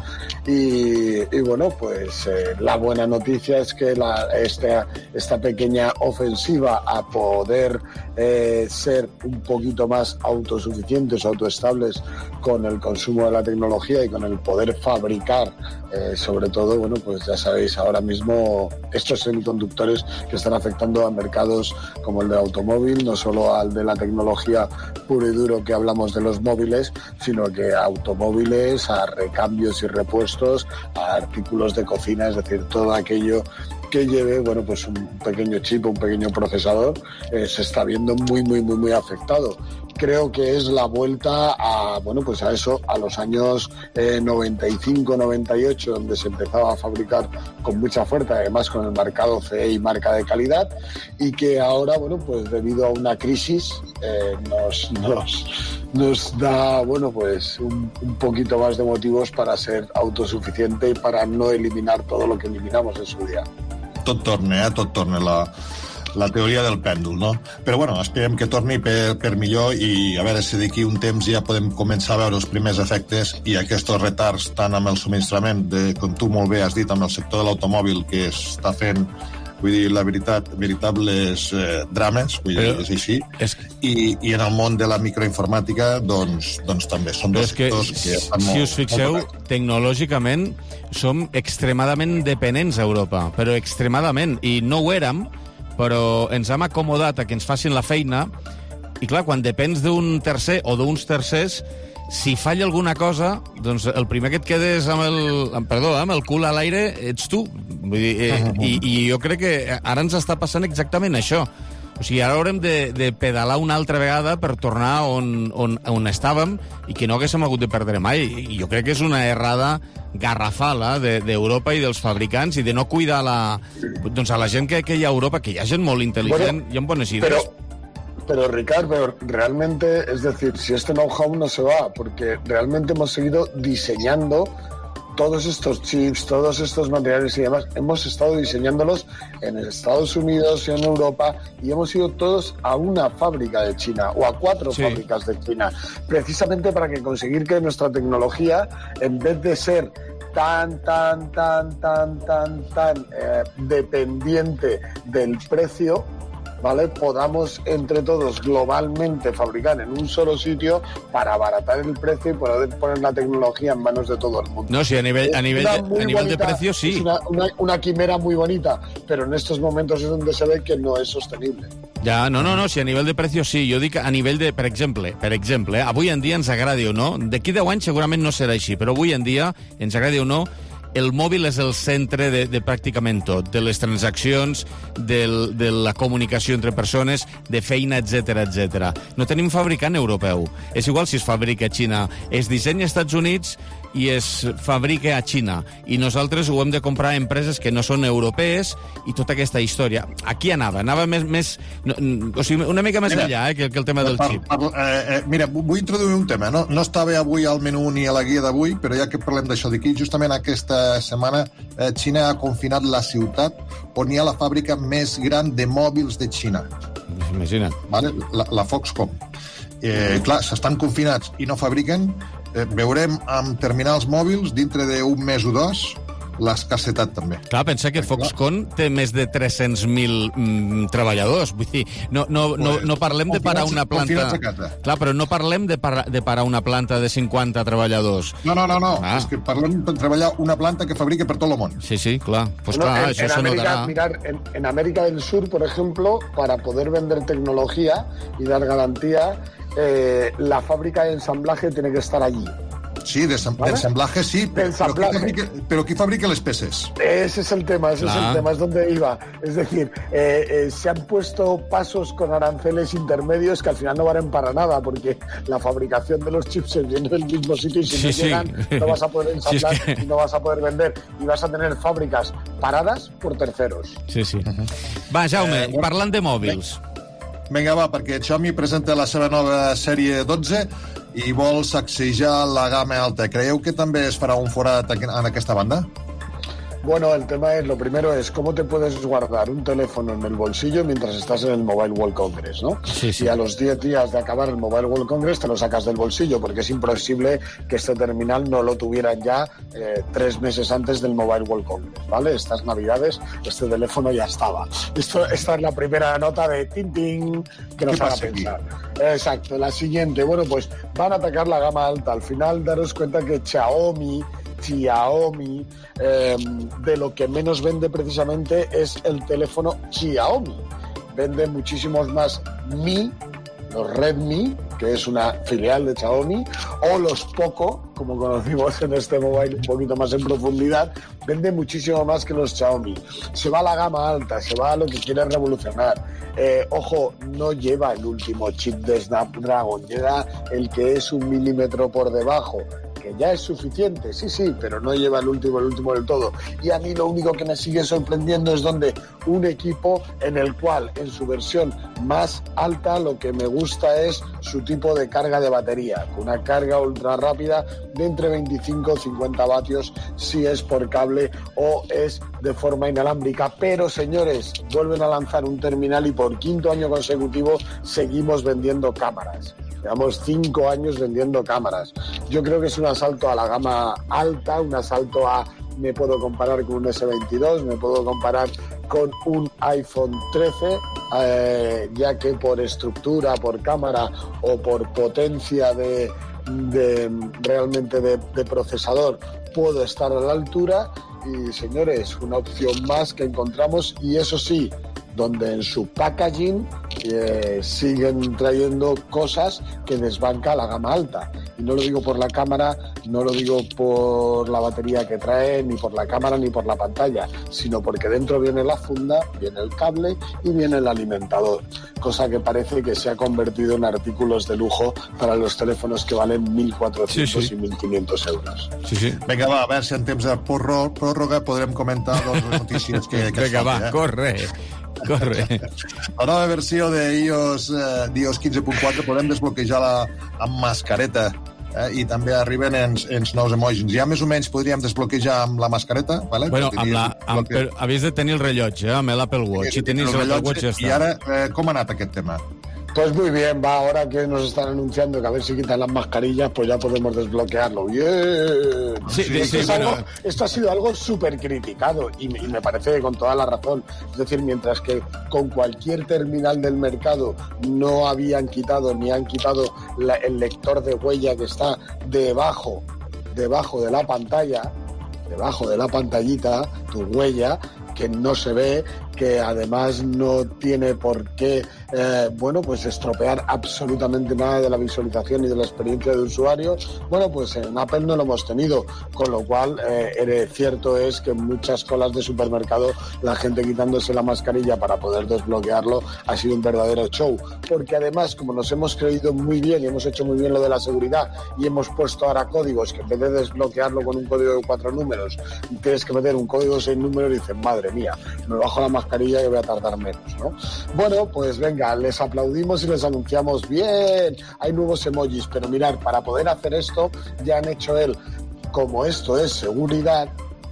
y, y bueno, pues eh, la buena noticia es que la, esta, esta pequeña ofensiva a poder eh, ser un poquito más autosuficientes, autoestables con el consumo de la tecnología y con el poder fabricar, eh, sobre todo, bueno, pues ya sabéis, ahora mismo estos semiconductores que están afectando a mercados como el del automóvil, no solo al de la tecnología puro y duro que hablamos de los móviles, sino que a automóviles, a recambios y repuestos, a artículos de cocina, es decir, todo aquello que lleve, bueno, pues un pequeño chip, un pequeño procesador, eh, se está viendo muy, muy, muy, muy afectado. Creo que es la vuelta a, bueno, pues a eso, a los años eh, noventa y cinco, noventa y ocho, donde se empezaba a fabricar con mucha fuerza, además con el marcado C E y marca de calidad, y que ahora, bueno, pues debido a una crisis, eh, nos, nos, nos da, bueno, pues un, un poquito más de motivos para ser autosuficiente y para no eliminar todo lo que eliminamos en su día. Tot torna, eh? Tot torna la, la teoria del pèndol, no? Però bueno, esperem que torni per, per millor i a veure si d'aquí un temps ja podem començar a veure els primers efectes i aquests retards tant amb el subministrament, de, com tu molt bé has dit, amb el sector de l'automòbil que està fent, vull dir, la veritat, veritables eh, drames, vull dir, és així, és... I, i en el món de la microinformàtica, doncs, doncs també. Són dos que, sectors que estan si molt... us fixeu, tecnològicament som extremadament dependents a Europa, però extremadament, i no ho érem, però ens hem acomodat a que ens facin la feina, i clar, quan depens d'un tercer o d'uns tercers, si falla alguna cosa, doncs el primer que et quedes amb el, amb, perdó, amb el cul a l'aire ets tu. Vull dir, eh, i, i jo crec que ara ens està passant exactament això. O sigui, ara haurem de, de pedalar una altra vegada per tornar on, on, on estàvem i que no haguéssim hagut de perdre mai. I jo crec que és una errada garrafala d'Europa de, i dels fabricants i de no cuidar la, doncs a la gent que, que hi ha a Europa, que hi ha gent molt intel·ligent, bueno, hi ha bones idees. Però... Pero Ricard, pero realmente, es decir, si este know-how no se va, porque realmente hemos seguido diseñando todos estos chips, todos estos materiales y demás, hemos estado diseñándolos en Estados Unidos y en Europa y hemos ido todos a una fábrica de China o a cuatro sí. fábricas de China, precisamente para que conseguir que nuestra tecnología, en vez de ser tan, tan, tan, tan, tan, tan eh, dependiente del precio, ¿vale?, podamos entre todos globalmente fabricar en un solo sitio para abaratar el precio y poder poner la tecnología en manos de todo el mundo. No, sí, a nivel, a nivel, de, a nivel bonita, de precio sí. Es una, una, una quimera muy bonita, pero en estos momentos es donde se ve que no es sostenible. Ja, no, no, no, si a nivell de precio sí, jo dic a nivell de, per exemple, per exemple, eh, avui en dia ens agradi o no, d'aquí deu anys segurament no serà així, però avui en dia, ens agradi o no, el mòbil és el centre de, de pràcticament tot, de les transaccions, del, de la comunicació entre persones, de feina, etcètera, etcètera. No tenim fabricant europeu. És igual si es fabrica a Xina. Es dissenya als Estats Units i es fabrica a Xina. I nosaltres ho hem de comprar a empreses que no són europees i tota aquesta història. Aquí anava, anava més... més no, o sigui, una mica més mira, enllà eh, que, que el tema del per, xip. Per, eh, eh, mira, vull introduir un tema. No, no estava avui al menú ni a la guia d'avui, però ja que parlem d'això d'aquí, justament aquesta setmana eh, Xina ha confinat la ciutat on hi ha la fàbrica més gran de mòbils de Xina. Imagina't. Vale? La, la Foxconn. Eh, clar, s'estan confinats i no fabriquen. Eh, veurem amb terminals mòbils dintre d'un mes o dos l'escassetat també. Clar, pensa que Foxconn té més de tres-cents mil mm, treballadors. Vull dir, no, no, no, no parlem de parar una planta... Clar, però no parlem de, par de parar una planta de cinquanta treballadors. No, no, no, no. Ah. És que parlem de treballar una planta que fabrica per tot el món. Sí, sí, clar. Pues bueno, clar, en, això en se América, notarà. Mirar, en, en América del Sur, por ejemplo, para poder vender tecnología y dar garantía, eh, la fábrica de ensamblaje tiene que estar allí. Sí, de ¿vale? ensamblaje sí, pero, ensamblaje. Pero, qui fabrica, pero qui fabrica les peces? Ese es el tema, ese claro. es el tema, es donde iba. Es decir, eh, eh, se han puesto pasos con aranceles intermedios que al final no valen para nada, porque la fabricación de los chips se viene del mismo sitio y si sí, no sí. llegan no vas a poder ensamblar sí, es que... y no vas a poder vender y vas a tener fábricas paradas por terceros. Sí, sí. Uh-huh. Va, Jaume, eh, bueno, parlant de mòbils. Vinga, va, perquè Xiaomi presenta la seva nova sèrie dotze i vol sacsejar la gamma alta. Creieu que també es farà un forat en aquesta banda? Bueno, el tema es, lo primero es cómo te puedes guardar un teléfono en el bolsillo mientras estás en el Mobile World Congress, ¿no? Sí, sí. Y a los diez días de acabar el Mobile World Congress te lo sacas del bolsillo, porque es imposible que este terminal no lo tuvieran ya eh, tres meses antes del Mobile World Congress, ¿vale? Estas navidades este teléfono ya estaba. Esto, esta es la primera nota de Tintín que nos haga pensar. Exacto. La siguiente, bueno, pues van a atacar la gama alta. Al final daros cuenta que Xiaomi... Xiaomi, eh, de lo que menos vende precisamente es el teléfono Xiaomi. Vende muchísimos más Mi, los Redmi, que es una filial de Xiaomi, o los Poco, como conocimos en este mobile un poquito más en profundidad, vende muchísimo más que los Xiaomi. Se va a la gama alta, se va a lo que quiere revolucionar. Eh, ojo, no lleva el último chip de Snapdragon, lleva el que es un milímetro por debajo, que ya es suficiente, sí, sí, pero no lleva el último, el último del todo. Y a mí lo único que me sigue sorprendiendo es donde un equipo en el cual, en su versión más alta, lo que me gusta es su tipo de carga de batería, con una carga ultra rápida de entre veinticinco y cincuenta vatios, si es por cable o es de forma inalámbrica. Pero, señores, vuelven a lanzar un terminal y por quinto año consecutivo seguimos vendiendo cámaras. Llevamos cinco años vendiendo cámaras. Yo creo que es un asalto a la gama alta, un asalto a... Me puedo comparar con un ese veintidós, me puedo comparar con un iPhone trece, eh, ya que por estructura, por cámara o por potencia de, de realmente de, de procesador puedo estar a la altura. Y, señores, una opción más que encontramos, y eso sí, donde en su packaging eh, siguen trayendo cosas que desbanca la gama alta. Y no lo digo por la cámara, no lo digo por la batería que trae, ni por la cámara, ni por la pantalla, sino porque dentro viene la funda, viene el cable y viene el alimentador. Cosa que parece que se ha convertido en artículos de lujo para los teléfonos que valen mil cuatrocientos sí, sí. y mil quinientos euros. Sí, sí. Venga, va, a ver si en temps de pròrroga podrem comentar les notícies que, que Venga, va, eh? corre. Corre. La nova versió d'iOS eh, d'iOS quinze punt quatre podem desbloquejar la amb mascareta eh, i també arriben ens, ens nous emojis. Ja més o menys podríem desbloquejar amb la mascareta, ¿vale? Bueno, amb la, amb, però havies de tenir el rellotge, eh, amb l'Apple Watch. Si tenis el Apple Watch ja està. I ara, eh, com ha anat aquest tema? Pues muy bien, va, ahora que nos están anunciando que a ver si quitan las mascarillas, pues ya podemos desbloquearlo. ¡Bien! Sí, sí, esto, sí, es bueno. algo, esto ha sido algo súper criticado y, y me parece con toda la razón. Es decir, mientras que con cualquier terminal del mercado no habían quitado ni han quitado la, el lector de huella que está debajo, debajo de la pantalla, debajo de la pantallita, tu huella, que no se ve, que además no tiene por qué eh, bueno, pues estropear absolutamente nada de la visualización y de la experiencia de usuario. Bueno, pues en Apple no lo hemos tenido, con lo cual eh, cierto es que en muchas colas de supermercado la gente quitándose la mascarilla para poder desbloquearlo ha sido un verdadero show, porque además, como nos hemos creído muy bien y hemos hecho muy bien lo de la seguridad y hemos puesto ahora códigos que en vez de desbloquearlo con un código de cuatro números tienes que meter un código de seis números y dices, madre mía, me bajo la mascarilla y voy a tardar menos, ¿no? Bueno, pues venga, les aplaudimos y les anunciamos, bien, hay nuevos emojis, pero mirad, para poder hacer esto ya han hecho él, como esto es seguridad,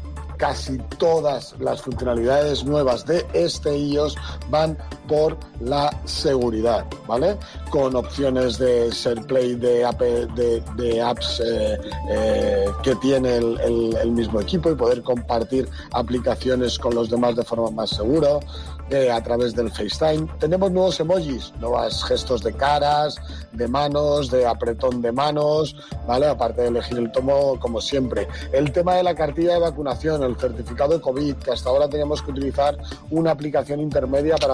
casi todas las funcionalidades nuevas de este iOS van por la seguridad, ¿vale? Con opciones de SharePlay de, app, de, de apps eh, eh, que tiene el, el, el mismo equipo y poder compartir aplicaciones con los demás de forma más segura, eh, a través del FaceTime. Tenemos nuevos emojis, nuevos gestos de caras, de manos, de apretón de manos, ¿vale? Aparte de elegir el tomo, como siempre. El tema de la cartilla de vacunación, el certificado de COVID, que hasta ahora teníamos que utilizar una aplicación intermedia para poder tener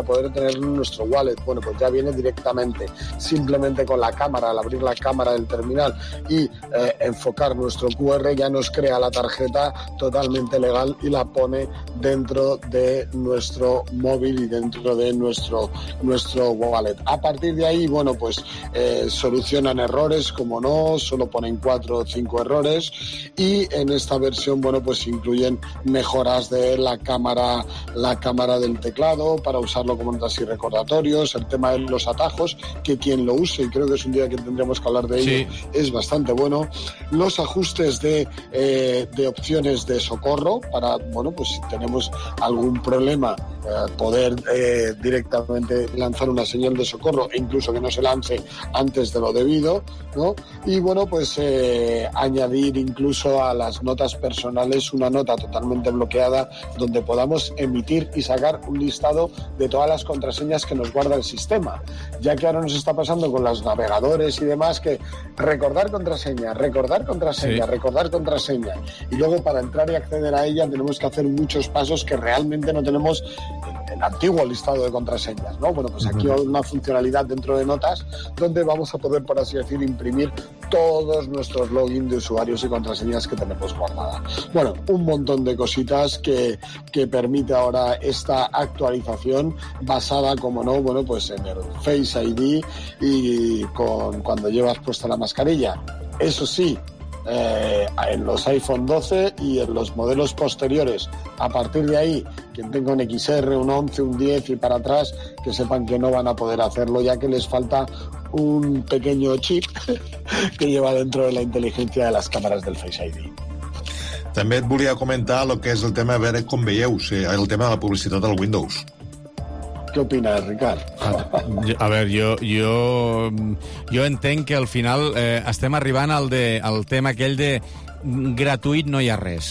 tener en nuestro wallet. Bueno, pues ya viene directamente, simplemente con la cámara, al abrir la cámara del terminal y eh, enfocar nuestro cu erre, ya nos crea la tarjeta totalmente legal y la pone dentro de nuestro móvil y dentro de nuestro, nuestro wallet. A partir de ahí, bueno, pues eh, solucionan errores, como no, solo ponen cuatro o cinco errores, y en esta versión, bueno, pues incluyen mejoras de la cámara, la cámara del teclado para usarlo como notas y recordatorios, el tema de los atajos, que quien lo use, y creo que es un día que tendremos que hablar de ello, sí, es bastante bueno. Los ajustes de, eh, de opciones de socorro para, bueno, pues si tenemos algún problema, eh, poder eh, directamente lanzar una señal de socorro e incluso que no se lance antes de lo debido, ¿no? Y bueno, pues eh, añadir incluso a las notas personales una nota totalmente bloqueada donde podamos emitir y sacar un listado de todas las contraseñas que nos guarda el sistema, ya que ahora nos está pasando con los navegadores y demás que recordar contraseña, recordar contraseña, sí. recordar contraseña, y luego para entrar y acceder a ella tenemos que hacer muchos pasos que realmente no tenemos el antiguo listado de contraseñas, ¿no? Bueno, pues aquí hay una funcionalidad dentro de Notas donde vamos a poder, por así decir, imprimir todos nuestros logins de usuarios y contraseñas que tenemos guardadas. Bueno, un montón de cositas que, que permite ahora esta actualización basada, como no, bueno, pues en el Face I D y con cuando llevas puesta la mascarilla. Eso sí, Eh, en los iPhone doce y en los modelos posteriores. A partir de ahí, quien tenga un equis erre, un once, un diez y para atrás, que sepan que no van a poder hacerlo, ya que les falta un pequeño chip que lleva dentro de la inteligencia de les càmeres del Face I D. També et volia comentar el que és el tema, a veure com veieu, el tema de la publicitat del Windows. Què opines, Ricard? A veure, jo, jo, jo entenc que al final eh, estem arribant al, de, al tema aquell de gratuït no hi ha res.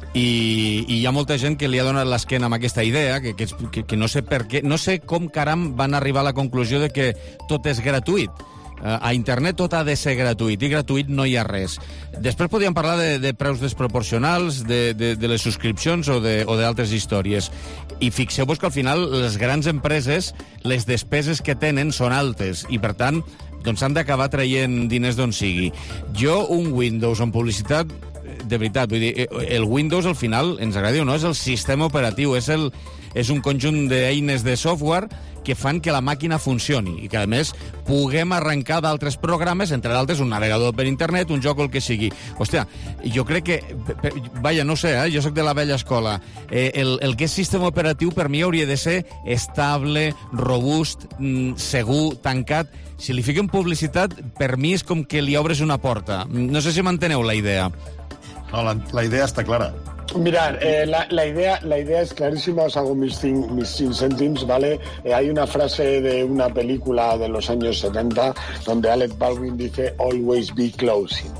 I, i hi ha molta gent que li ha donat l'esquena amb aquesta idea, que, que, que, que no sé per què, no sé com caram van arribar a la conclusió de que tot és gratuït. A internet tot ha de ser gratuït, i gratuït no hi ha res. Després podríem parlar de, de preus desproporcionals, de, de, de les subscripcions o d'altres històries. I fixeu-vos que al final les grans empreses, les despeses que tenen són altes, i per tant doncs han d'acabar traient diners d'on sigui. Jo, un Windows amb publicitat, de veritat, vull dir, el Windows al final, ens agradi o no, és el sistema operatiu, és, el, és un conjunt d'eines de software que fan que la màquina funcioni i que, a més, puguem arrencar d'altres programes, entre d'altres un navegador per internet, un joc o el que sigui. Hòstia, jo crec que... Vaja, no sé, eh? Jo soc de la vella escola. Eh, el, el que és sistema operatiu per mi hauria de ser estable, robust, segur, tancat. Si li fiquen publicitat, per mi és com que li obres una porta. No sé si m'enteneu la idea. No, la, la idea está clara. Mirad, eh, la, la, idea, la idea es clarísima, os hago mis, cin, mis cinc céntims, ¿vale? Eh, hay una frase de una película de los años setenta donde Alec Baldwin dice always be closing.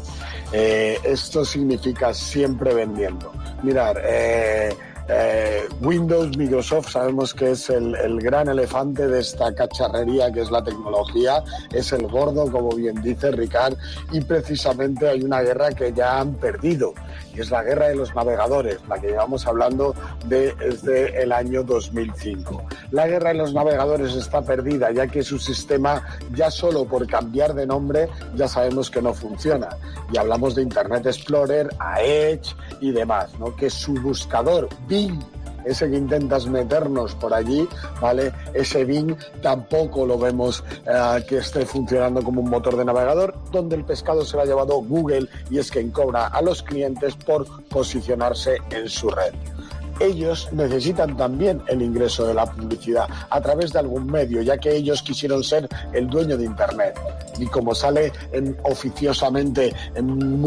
Eh, esto significa siempre vendiendo. Mirad, eh, Eh, Windows, Microsoft, sabemos que es el, el gran elefante de esta cacharrería que es la tecnología, es el gordo, como bien dice Ricard, y precisamente hay una guerra que ya han perdido, y es la guerra de los navegadores, la que llevamos hablando de, desde el año dos mil cinco. La guerra de los navegadores está perdida, ya que su sistema, ya solo por cambiar de nombre, ya sabemos que no funciona. Y hablamos de Internet Explorer, a Edge y demás, ¿no? Que su buscador, Bing, ese que intentas meternos por allí, ¿vale? Ese Bing tampoco lo vemos eh, que esté funcionando como un motor de navegador, donde el pescado se lo ha llevado Google y es quien cobra a los clientes por posicionarse en su red. Ellos necesitan también el ingreso de la publicidad a través de algún medio, ya que ellos quisieron ser el dueño de Internet. Y como sale en, oficiosamente en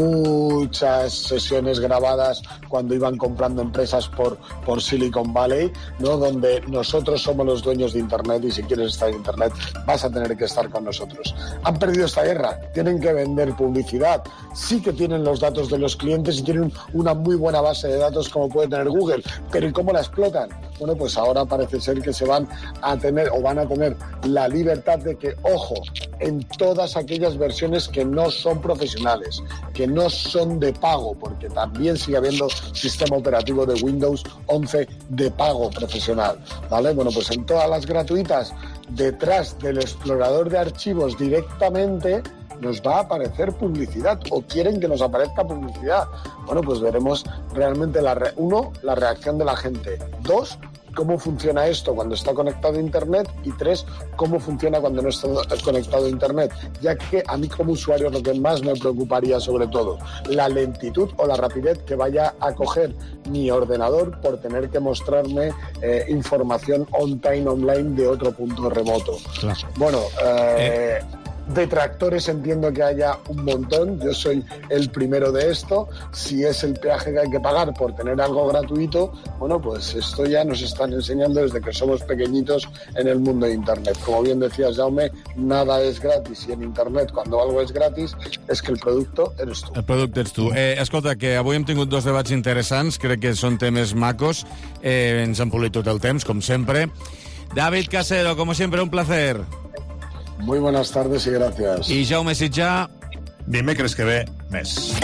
muchas sesiones grabadas cuando iban comprando empresas por, por Silicon Valley, ¿no? Donde nosotros somos los dueños de Internet y si quieres estar en Internet vas a tener que estar con nosotros. Han perdido esta guerra, tienen que vender publicidad. Sí que tienen los datos de los clientes y tienen una muy buena base de datos como puede tener Google, Pero ¿y cómo la explotan? Bueno, pues ahora parece ser que se van a tener o van a tener la libertad de que, ojo, en todas aquellas versiones que no son profesionales, que no son de pago, porque también sigue habiendo sistema operativo de Windows once de pago profesional, ¿vale? Bueno, pues en todas las gratuitas, detrás del explorador de archivos directamente nos va a aparecer publicidad, o quieren que nos aparezca publicidad. Bueno, pues veremos realmente, la re- uno, la reacción de la gente. Dos, cómo funciona esto cuando está conectado a Internet. Y tres, cómo funciona cuando no está conectado a Internet. Ya que a mí como usuario es lo que más me preocuparía sobre todo, la lentitud o la rapidez que vaya a coger mi ordenador por tener que mostrarme eh, información on-time online de otro punto remoto. Claro. Bueno, eh... eh detractores entiendo que haya un montón, yo soy el primero de esto. Si es el peaje que hay que pagar por tener algo gratuito, bueno, pues esto ya nos están enseñando desde que somos pequeñitos en el mundo de Internet. Como bien decías, Jaume, nada es gratis, y en Internet cuando algo es gratis és que el producte eres tu. El producte ets tu. Eh, escolta, que avui hem tingut dos debats interessants, crec que són temes macos, eh, ens han polit tot el temps, com sempre. David Casero, como siempre, un placer. Muy buenas tardes y gracias. Y Jaume Sitjà. Dimecres que ve, més.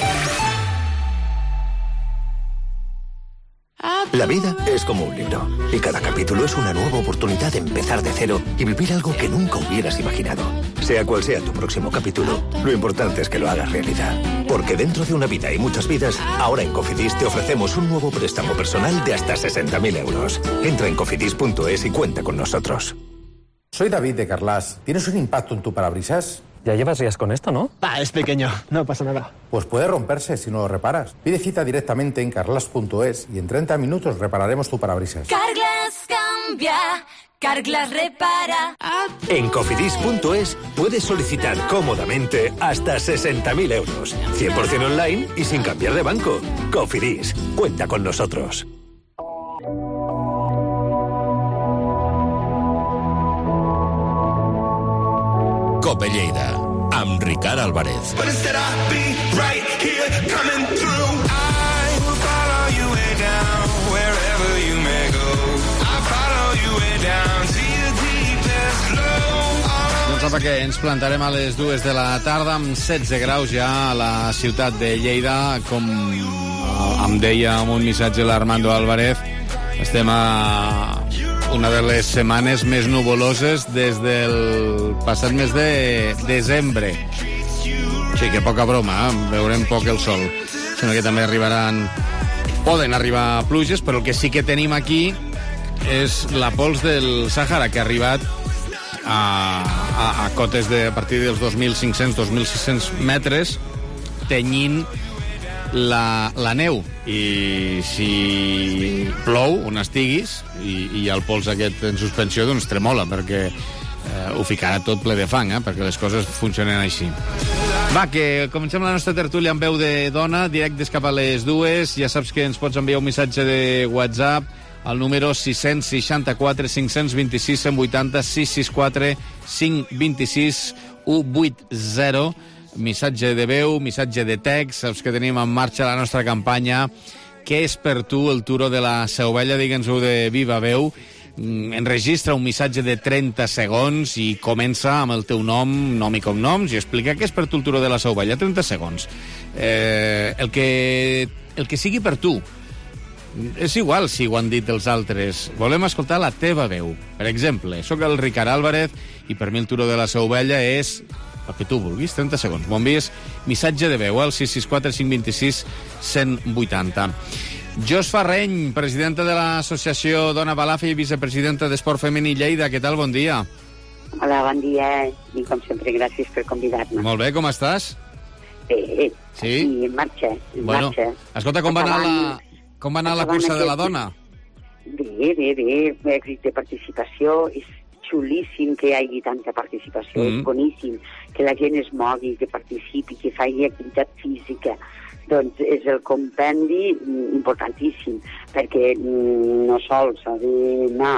La vida es como un libro, y cada capítulo es una nueva oportunidad de empezar de cero y vivir algo que nunca hubieras imaginado. Sea cual sea tu próximo capítulo, lo importante es que lo hagas realidad. Porque dentro de una vida y muchas vidas, ahora en Cofidis te ofrecemos un nuevo préstamo personal de hasta sesenta mil euros. Entra en cofidis punto es y cuenta con nosotros. Soy David de Carlas. ¿Tienes un impacto en tu parabrisas? Ya llevas días con esto, ¿no? Ah, es pequeño, no pasa nada. Pues puede romperse si no lo reparas. Pide cita directamente en carlas punto es y en treinta minutos repararemos tu parabrisas. Carglass cambia, Carglass repara. En cofidis punto es puedes solicitar cómodamente hasta sesenta mil euros. cien por ciento online y sin cambiar de banco. Cofidis, cuenta con nosotros. Cope Lleida, amb Ricard Álvarez. Doncs apa, que ens plantarem a les dues de la tarda amb setze graus ja a la ciutat de Lleida, com em deia amb un missatge l'Armando Álvarez, estem a una de les setmanes més nuvoloses des del passat mes de desembre. Sí, que poca broma, eh? Veurem poc el sol. Sembla que també arribaran... Poden arribar pluges, però el que sí que tenim aquí és la pols del Sàhara, que ha arribat a, a, a cotes de, a partir dels dos mil cinc-cents dos mil sis-cents metres, tenyint la, la neu. I si plou on estiguis i, i el pols aquest en suspensió, doncs tremola, perquè eh, ho ficarà tot ple de fang, eh, perquè les coses funcionen així. Va, que comencem la nostra tertúlia amb veu de dona, directes cap a les dues. Ja saps que ens pots enviar un missatge de WhatsApp al número sis sis quatre cinc dos sis un ocho zero, sis sis quatre cinc dos sis u vuit zero. Missatge de veu, missatge de text. Saps que tenim en marxa la nostra campanya Què és per tu el Turo de la Seu Vella? Digue'ns-ho de viva veu. Enregistra un missatge de trenta segons i comença amb el teu nom, nom i cognoms, i explica què és per tu el Turo de la Seu Vella. trenta segons. Eh, el, que, el que sigui per tu. És igual si ho han dit els altres. Volem escoltar la teva veu. Per exemple, sóc el Ricard Álvarez i per mi el Turo de la Seu Vella és el que tu vulguis, trenta segons. M'envies missatge de veu al sis sis quatre cinc dos sis cent vuitanta. Jos Farreny, presidenta de l'associació Dona Balàfia i vicepresidenta d'Esport Femení Lleida. Què tal? Bon dia. Hola, bon dia. I com sempre, gràcies per convidar-me. Molt bé, com estàs? Bé, sí? Aquí, en marxa, en bueno, marxa. Escolta, com va anar la, com va anar la cursa de la dona? Bé, bé, bé. Èxit de participació. És xulíssim que hi hagi tanta participació. Mm. És boníssim que la gent es mogui, que participi, que faci activitat física. Doncs és el compendi importantíssim, perquè no sols ha d'anar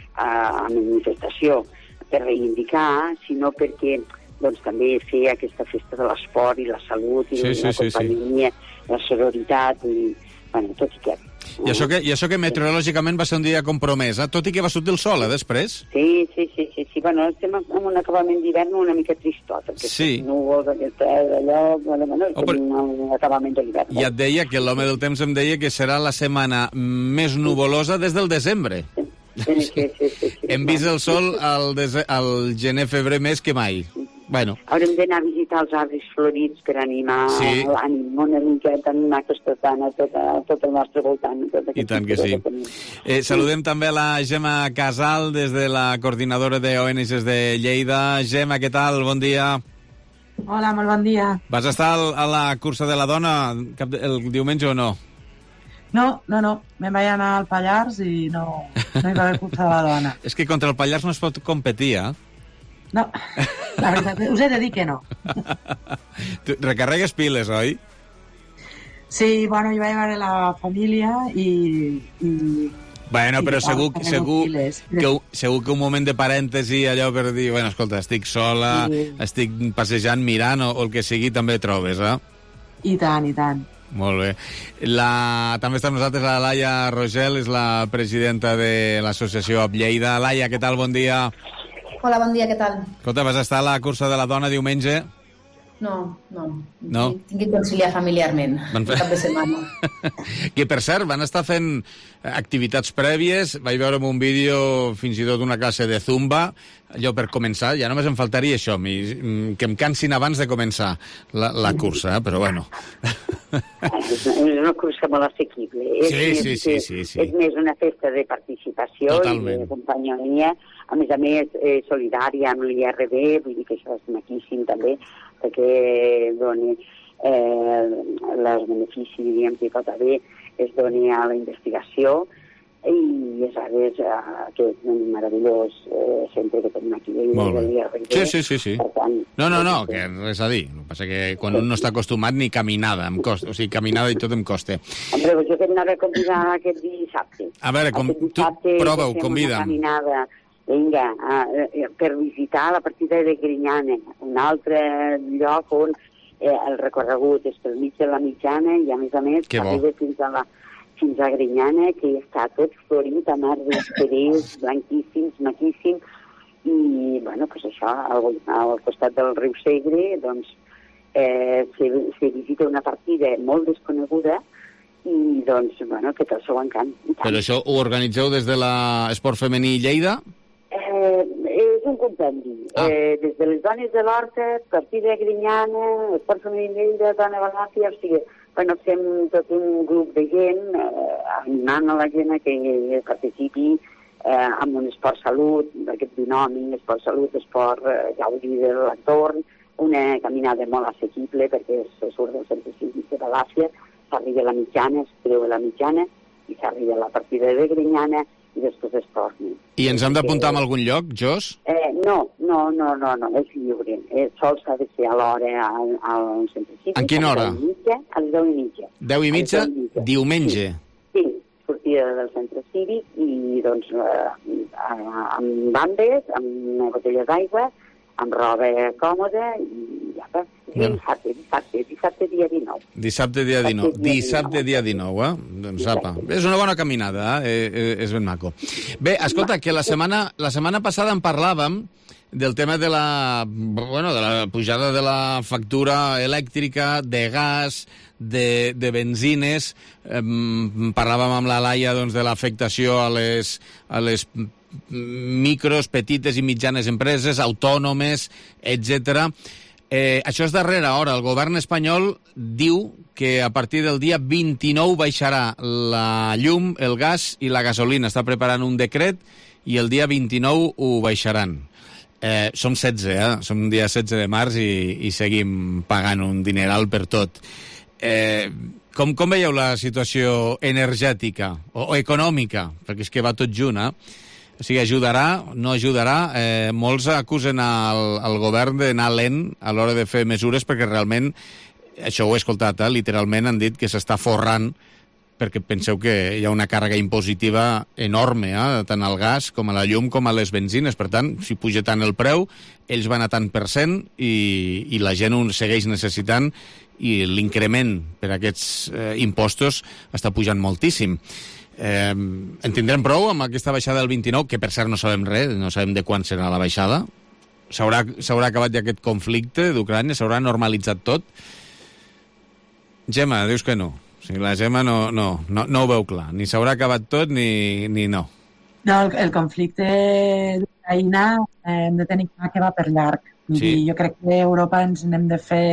a manifestació per reivindicar, sinó perquè doncs, també fer aquesta festa de l'esport i la salut i sí, la sí, companyia, sí, sí. la sororitat i bueno, tot i que... I això que, i això que meteorològicament va ser un dia compromès, eh? Tot i que va sortir el sol, eh, després? Sí, sí, sí, sí, sí. Bueno, estem en un acabament d'hivern una mica tristot, perquè sí. núvols, aquest allò, bueno, bueno, oh, però... un acabament de l'hivern. Ja et deia que l'home del temps em deia que serà la setmana més nuvolosa des del desembre. Sí, sí, sí, sí, sí. Hem vist el sol al, dese... al gener-febrer més que mai. Bueno. Haurem d'anar a visitar els arbres florits per animar sí. l'ànim una miqueta, animar aquesta tana tot, tot el nostre voltant. Tot I tant que sí. Eh, saludem sí. també a la Gemma Casal des de la coordinadora d'O N Gs de Lleida. Gemma, què tal? Bon dia. Hola, molt bon dia. Vas estar a la cursa de la dona el diumenge o no? No, no, no. Me'n vaig anar al Pallars i no, no hi va haver cursa de la dona. És que contra el Pallars no es pot competir, eh? No, la veritat, us he de dir que no. Tu recarregues piles, oi? Sí, bueno, hi vaig veure la família i... i bueno, i però segur, segur, piles. que, segur que un moment de parèntesi, allò per dir, bueno, escolta, estic sola, sí. estic passejant, mirant, o, o el que sigui, també trobes, eh? I tant, i tant. Molt bé. La... També està amb nosaltres la Laia Rogel, és la presidenta de l'associació Up Lleida. Laia, què tal? Bon dia. Hola, bon dia, què tal? Escolta, vas estar a la cursa de la dona diumenge? No, no. No? Tinc que conciliar familiarment, van fer... cap de setmana. Que, per cert, van estar fent activitats prèvies, vaig veure un vídeo, fins i tot una classe de zumba, allò per començar, ja només em faltaria això, mi, que em cansin abans de començar la, la cursa, eh? Però bueno. És una cursa molt assequible. Sí, és, sí, sí, sí, sí. És més una festa de participació Totalment. I de companyia, a més a més eh, solidària amb l'I R B, vull dir que això és maquíssim també, perquè doni eh, els beneficis, diríem, que pot haver, es doni a la investigació, i ja sabes eh, que és un meravellós eh, centre que tenim aquí. Molt bé. Sí, sí, sí, sí. Tant, no, no, no, que res a dir. El que passa que quan un no està acostumat ni caminada, em costa, o sigui, caminada i tot em costa. Hombre, jo que anava a convidar aquest dissabte. A veure, com, tu prova-ho, convida'm. Una caminada, vinga, uh, per visitar la partida de Grinyana, un altre lloc on eh, el recorregut és pel mig de la mitjana i, a més a més, arriba fins a la fins a Grinyana, que està tot florit amb arbres perers, blanquíssims, maquíssims, i, bueno, pues això, al, al costat del riu Segre, doncs, eh, se, se visita una partida molt desconeguda i, doncs, bueno, que té el seu encant. Però això ho organitzeu des de l'Esport Femení Lleida? Eh, és un compendi. Ah. Eh, des de les dones de l'Horta, partida Grinyana, Esport Femení Lleida, Dona Balàfia, o sigui, bueno, fem tot un grup de gent, eh, animant a la gent a que participi eh, amb un esport-salut, aquest binomi, esport-salut, esport, eh, gaudi de l'entorn, una caminada molt assequible perquè se surt del centre cívic de Balàfia, s'arriba a la mitjana, es creu a la mitjana, i s'arriba a la partida de Grinyana, i després es torni. I ens hem d'apuntar en algun lloc, Jos? Eh, no, no, no, no, no, és lliure. Eh, sol s'ha de ser a l'hora al, al centre cívic. En quina hora? A les mitja, a les deu i mitja. Deu i mitja, diumenge? Sí, sí, sortida del centre cívic i, doncs, eh, amb bandes, amb botelles d'aigua, amb roba còmoda i ja està. Dissabte, dissabte, dissabte dia dinou. Dissabte dia dinou. Dissabte dia dinou, eh? Doncs apa. És una bona caminada, eh? eh? És ben maco. Bé, escolta, que la setmana, la setmana passada en parlàvem del tema de la, bueno, de la pujada de la factura elèctrica, de gas, de, de benzines. Eh, parlàvem amb la Laia, doncs, de l'afectació a les, a les micros, petites i mitjanes empreses, autònomes, etcètera. Eh, això és darrera hora. El govern espanyol diu que a partir del dia vint-i-nou baixarà la llum, el gas i la gasolina. Està preparant un decret i el dia vint-i-nou ho baixaran. Eh, som setze, eh? Som dia setze de març i, i seguim pagant un dineral per tot. Eh, com, com veieu la situació energètica o, o econòmica? Perquè és que va tot junt, eh? O sigui, ajudarà, no ajudarà. Eh, molts acusen al, al govern d'anar lent a l'hora de fer mesures perquè realment, això ho he escoltat, eh, literalment han dit que s'està forrant perquè penseu que hi ha una càrrega impositiva enorme, eh? Tant al gas com a la llum com a les benzines. Per tant, si puja tant el preu, ells van a tant per cent i, i la gent ho segueix necessitant i l'increment per aquests eh, impostos està pujant moltíssim. Eh, en tindrem prou amb aquesta baixada del vint-i-nou, que per cert no sabem res, no sabem de quan serà la baixada? S'haurà s'haurà acabat ja aquest conflicte d'Ucrània? S'haurà normalitzat tot? Gemma, dius que no. O sigui, la Gemma no, no, no, no ho veu clar. Ni s'haurà acabat tot ni, ni no. No, el, el conflicte d'Ucraïna eh, hem de tenir clar que va per llarg. Sí. I jo crec que a Europa ens n'hem de fer...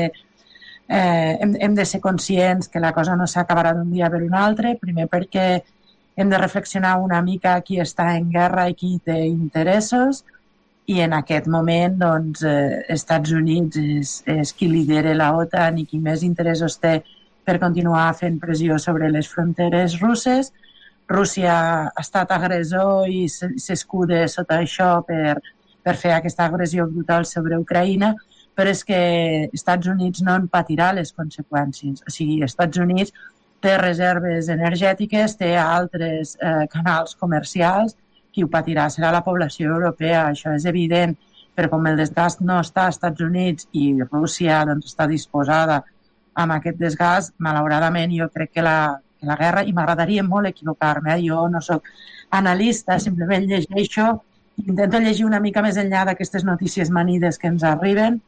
Eh, hem, hem de ser conscients que la cosa no s'acabarà d'un dia per un altre, primer perquè hem de reflexionar una mica qui està en guerra i qui té interessos, i en aquest moment doncs, eh, Estats Units és, és qui lidera la OTAN i qui més interessos té per continuar fent pressió sobre les fronteres russes. Rússia ha estat agressor i s'escuda sota això per, per fer aquesta agressió brutal sobre Ucraïna, però és que Estats Units no en patirà les conseqüències. O sigui, Estats Units té reserves energètiques, té altres eh, canals comercials, qui ho patirà serà la població europea, això és evident, però com el desgast no està als Estats Units i Rússia doncs, està disposada amb aquest desgast, malauradament jo crec que la, que la guerra, i m'agradaria molt equivocar-me, eh? Jo no sóc analista, simplement llegeixo, intento llegir una mica més enllà d'aquestes notícies manides que ens arriben,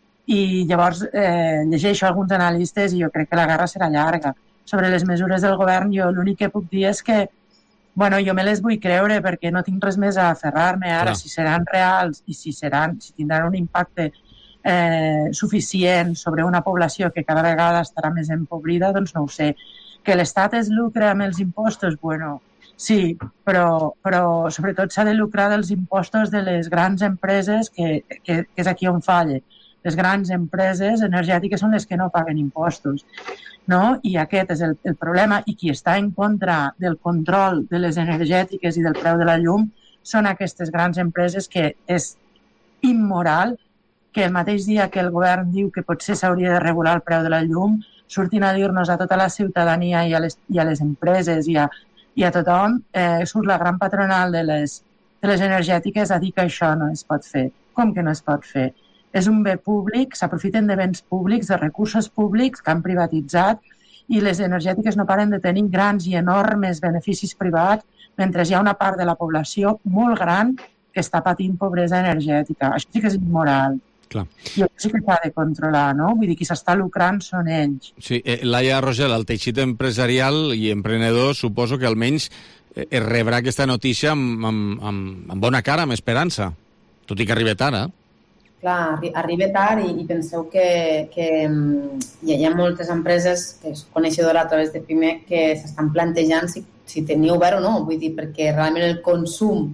i llavors eh, llegeixo alguns analistes i jo crec que la guerra serà llarga. Sobre les mesures del govern, jo l'únic que puc dir és que bueno, jo me les vull creure perquè no tinc res més a aferrar-me ara, Clar. si seran reals i si, seran, si tindran un impacte eh, suficient sobre una població que cada vegada estarà més empobrida, doncs no ho sé. Que l'Estat es lucra amb els impostos, bueno, sí, però, però sobretot s'ha de lucrar dels impostos de les grans empreses, que, que, que és aquí on falla. Les grans empreses energètiques són les que no paguen impostos, no? I aquest és el, el problema, i qui està en contra del control de les energètiques i del preu de la llum són aquestes grans empreses, que és immoral que el mateix dia que el govern diu que potser s'hauria de regular el preu de la llum, surtin a dir-nos a tota la ciutadania i a les, i a les empreses i a, i a tothom, eh, surt la gran patronal de les, de les energètiques a dir que això no es pot fer. Com que no es pot fer? És un bé públic, s'aprofiten de béns públics, de recursos públics que han privatitzat, i les energètiques no paren de tenir grans i enormes beneficis privats, mentre hi ha una part de la població molt gran que està patint pobresa energètica. Això sí que és immoral. Clar. I això sí que s'ha de controlar, no? Vull dir, qui s'està lucrant són ells. Sí, eh, Laia Rogel, el teixit empresarial i emprenedor, suposo que almenys eh, es rebrà aquesta notícia amb, amb, amb, amb bona cara, amb esperança, tot i que arriba tard, eh? Clar, arriba tard i, i penseu que, que hi ha moltes empreses que és coneixedora a través de Pimec que s'estan plantejant si, si tenia obert o no, vull dir, perquè realment el consum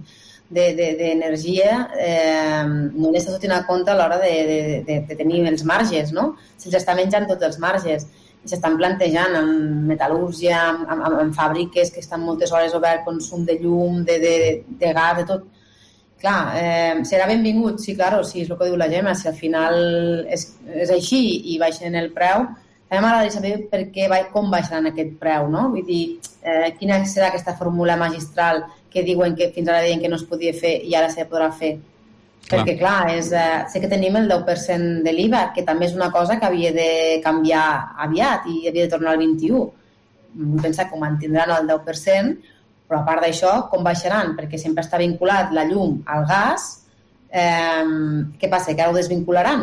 d'energia de, de, eh, no l'està tenint en compte a l'hora de, de, de, de tenir els marges, no? Se'ls està menjant tots els marges i s'estan plantejant en metal·lúrgia, en, en, en fàbriques que estan moltes hores obert, consum de llum, de, de, de gas, de tot. Clar, eh, serà benvingut, sí, claro, sí, és el que diu la Gemma, si al final és, és així i baixen el preu, també m'agradaria saber per què, com baixaran aquest preu, no? Vull dir, eh, quina serà aquesta fórmula magistral que diuen que fins ara deien que no es podia fer i ara se podrà fer. Clar. Perquè, clar, és, eh, sé que tenim el deu per cent de l'I V A, que també és una cosa que havia de canviar aviat i havia de tornar al vint-i-u. Vull pensar que ho mantindran al deu per cent, però a part d'això, com baixaran? Perquè sempre està vinculat la llum al gas. Eh, què passa? Que ara ho desvincularan?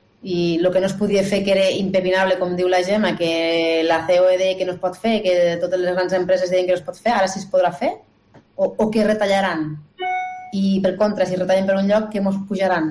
I el que no es podia fer, que era impepinable, com diu la Gemma, que la C O E deia que no es pot fer, que totes les grans empreses deien que no es pot fer, ara sí es podrà fer? O, o que retallaran? I, per contra, si retallen per un lloc, què mos pujaran?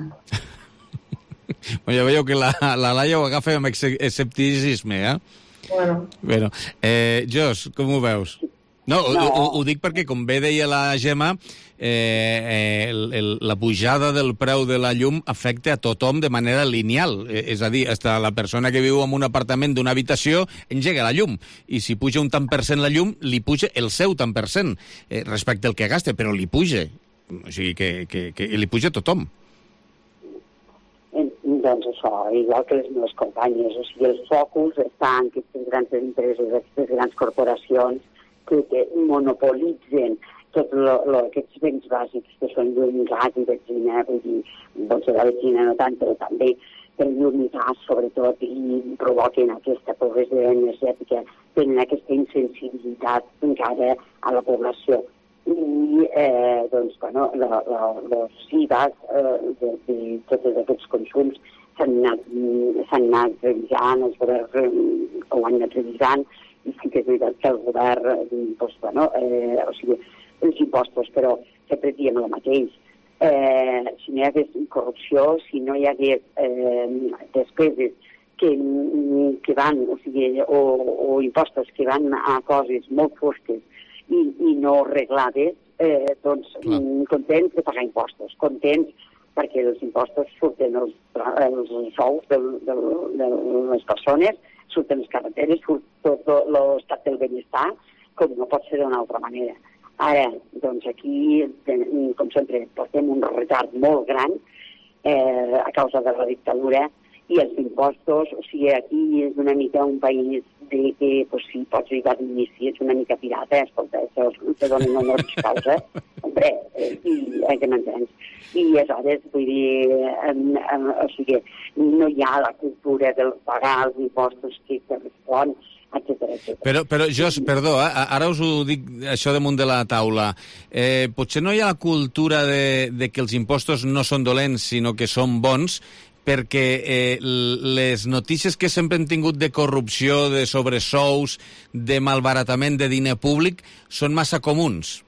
Ja veieu que la, la Laia ho agafa amb escepticisme, eh? Bueno. Bueno, eh, Jos, com ho veus? No, no. Ho, ho, ho dic perquè, com bé deia la Gemma, eh, el, el, la pujada del preu de la llum afecta a tothom de manera lineal. Eh, és a dir, hasta la persona que viu en un apartament d'una habitació engega la llum. I si puja un tant per cent la llum, li puja el seu tant per cent eh, respecte al que gasta, però li puja. O sigui, que, que, que li puja a tothom. doncs això, igual que les meves companyes, o sigui, el focus està en aquestes grans empreses, aquestes grans corporacions que, que monopolitzen tots aquests béns bàsics que són llum, gas i benzina, vull dir, doncs la benzina no tant, però també el llum i gas, sobretot, i provoquen aquesta pobresa energètica, tenen aquesta insensibilitat encara a la població. I, eh, doncs, bueno, els I V As eh, de, de tots aquests consums s'han anat, s'han anat revisant, els governs eh, ho han anat revisant, i sí que és veritat que el govern, doncs, bueno, eh, o sigui, els impostos, però sempre diem el mateix. Eh, si no hi hagués corrupció, si no hi hagués eh, despeses que, que van, o sigui, o, o impostos que van a coses molt fosques i, i no reglades, eh, doncs Clar. contents de pagar impostos, contents perquè els impostos surten els, els sous de, de, de les persones, surten les carreteres, surt tot l'estat del benestar, com no pot ser d'una altra manera. Ara, doncs aquí, com sempre, portem un retard molt gran eh, a causa de la dictadura i els impostos, o sigui, aquí és una mica un país de que, pues, si pots dir d'inici, és una mica pirata, escolta, te donen honors causa, hombre, eh, i eh, que m'entens. I aleshores, vull dir, en, en, o sigui, no hi ha la cultura de pagar els impostos que correspon, etcètera, etcètera. Però, però Jos, perdó, eh, ara us ho dic això damunt de la taula. Eh, potser no hi ha la cultura de, de que els impostos no són dolents, sinó que són bons, perquè eh, les notícies que sempre hem tingut de corrupció, de sobresous, de malbaratament de diner públic, són massa comuns.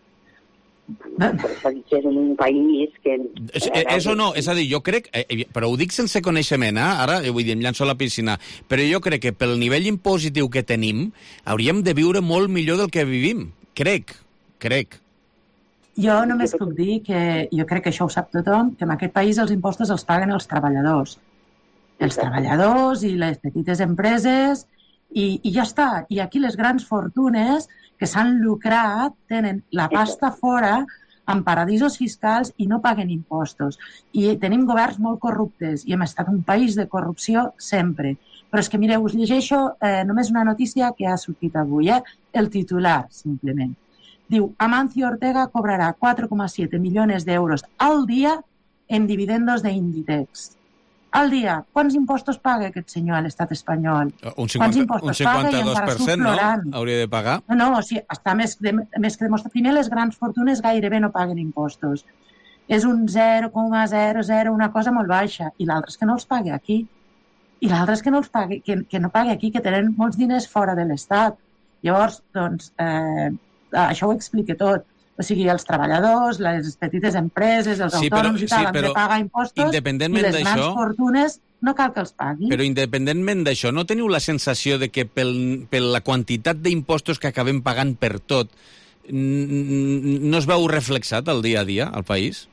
És un país que... És, és o no? És a dir, jo crec... Eh, però ho dic sense coneixement, eh? Ara, vull dir, em llanço a la piscina. Però jo crec que pel nivell impositiu que tenim, hauríem de viure molt millor del que vivim. Crec, crec. Jo només puc dir que jo crec que això ho sap tothom, que en aquest país els impostos els paguen els treballadors. Els treballadors i les petites empreses i, i ja està. I aquí les grans fortunes que s'han lucrat tenen la pasta fora en paradisos fiscals i no paguen impostos. I tenim governs molt corruptes i hem estat un país de corrupció sempre. Però és que, mireu, us llegeixo eh, només una notícia que ha sortit avui, eh? El titular, simplement. Diu, Amancio Ortega cobrarà quatre coma siete millones d'euros al dia en dividendos de Inditex. Al dia. Quants impostos paga aquest senyor a l'estat espanyol? Un, cinquanta, un cinquanta-dos per cent, no? Hauria de pagar? No, no, o sigui, està més, de, més que demostrat. Primer, les grans fortunes gairebé no paguen impostos. És un zero coma zero zero, una cosa molt baixa. I l'altre és que no els pagui aquí. I l'altre és que no els pagui, que, que no pagui aquí, que tenen molts diners fora de l'estat. Llavors, doncs... Eh, això ho explica tot. O sigui, els treballadors, les petites empreses, els sí, autònoms però, i tal, sí, han de pagar impostos i les grans fortunes no cal que els paguin. Però independentment d'això, no teniu la sensació de que pel, per la quantitat d'impostos que acabem pagant per tot no es veu reflexat al dia a dia al país?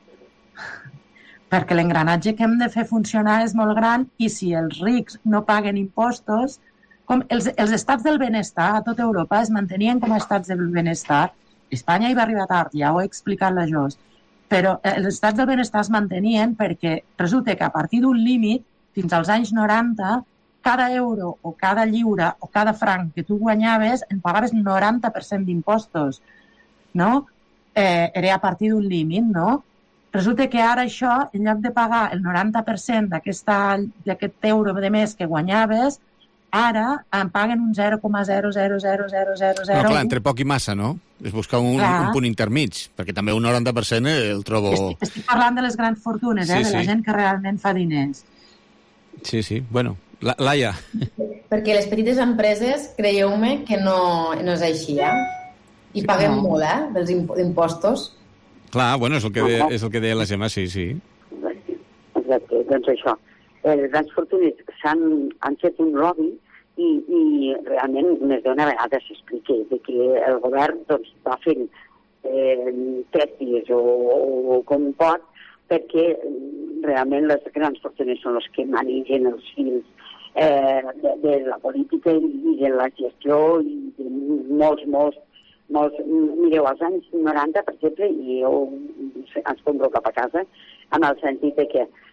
Perquè l'engranatge que hem de fer funcionar és molt gran i si els rics no paguen impostos... Com els, els estats del benestar a tota Europa es mantenien com a estats del benestar. Espanya hi va arribar tard, ja ho he explicat la Jos. Però els estats del benestar es mantenien perquè resulta que a partir d'un límit, fins als anys noranta, cada euro o cada lliure o cada franc que tu guanyaves en pagaves noranta per cent d'impostos. No? Eh, era a partir d'un límit, no? Resulta que ara això, en lloc de pagar el noranta per cent d'aquest euro de més que guanyaves, ara em paguen un zero coma zero zero zero zero zero zero. No, clar, entre poc i massa, no? És buscar un, un punt intermig, perquè també un noranta per cent el trobo... Estic, estic parlant de les grans fortunes, eh? Sí, de la sí. gent que realment fa diners. Sí, sí. Bueno, la, Laia. Perquè les petites empreses, creieu-me que no, no és així, eh? I paguem no. molt, eh? Dels impostos. Clar, bueno, és el que deia, és el que deia la Gemma, sí, sí. Exacte, doncs això. Les grans fortunes s'han han fet un lobby i, i realment més d'una vegada s'explica de que el govern doncs, va fent eh, tècniques o, o com pot perquè realment les grans fortunes són les que manegen els fils eh, de, de la política i de la gestió i de molts, molts, molts... Mireu, als anys noranta, per exemple, i jo ens compro cap a casa, en el sentit de que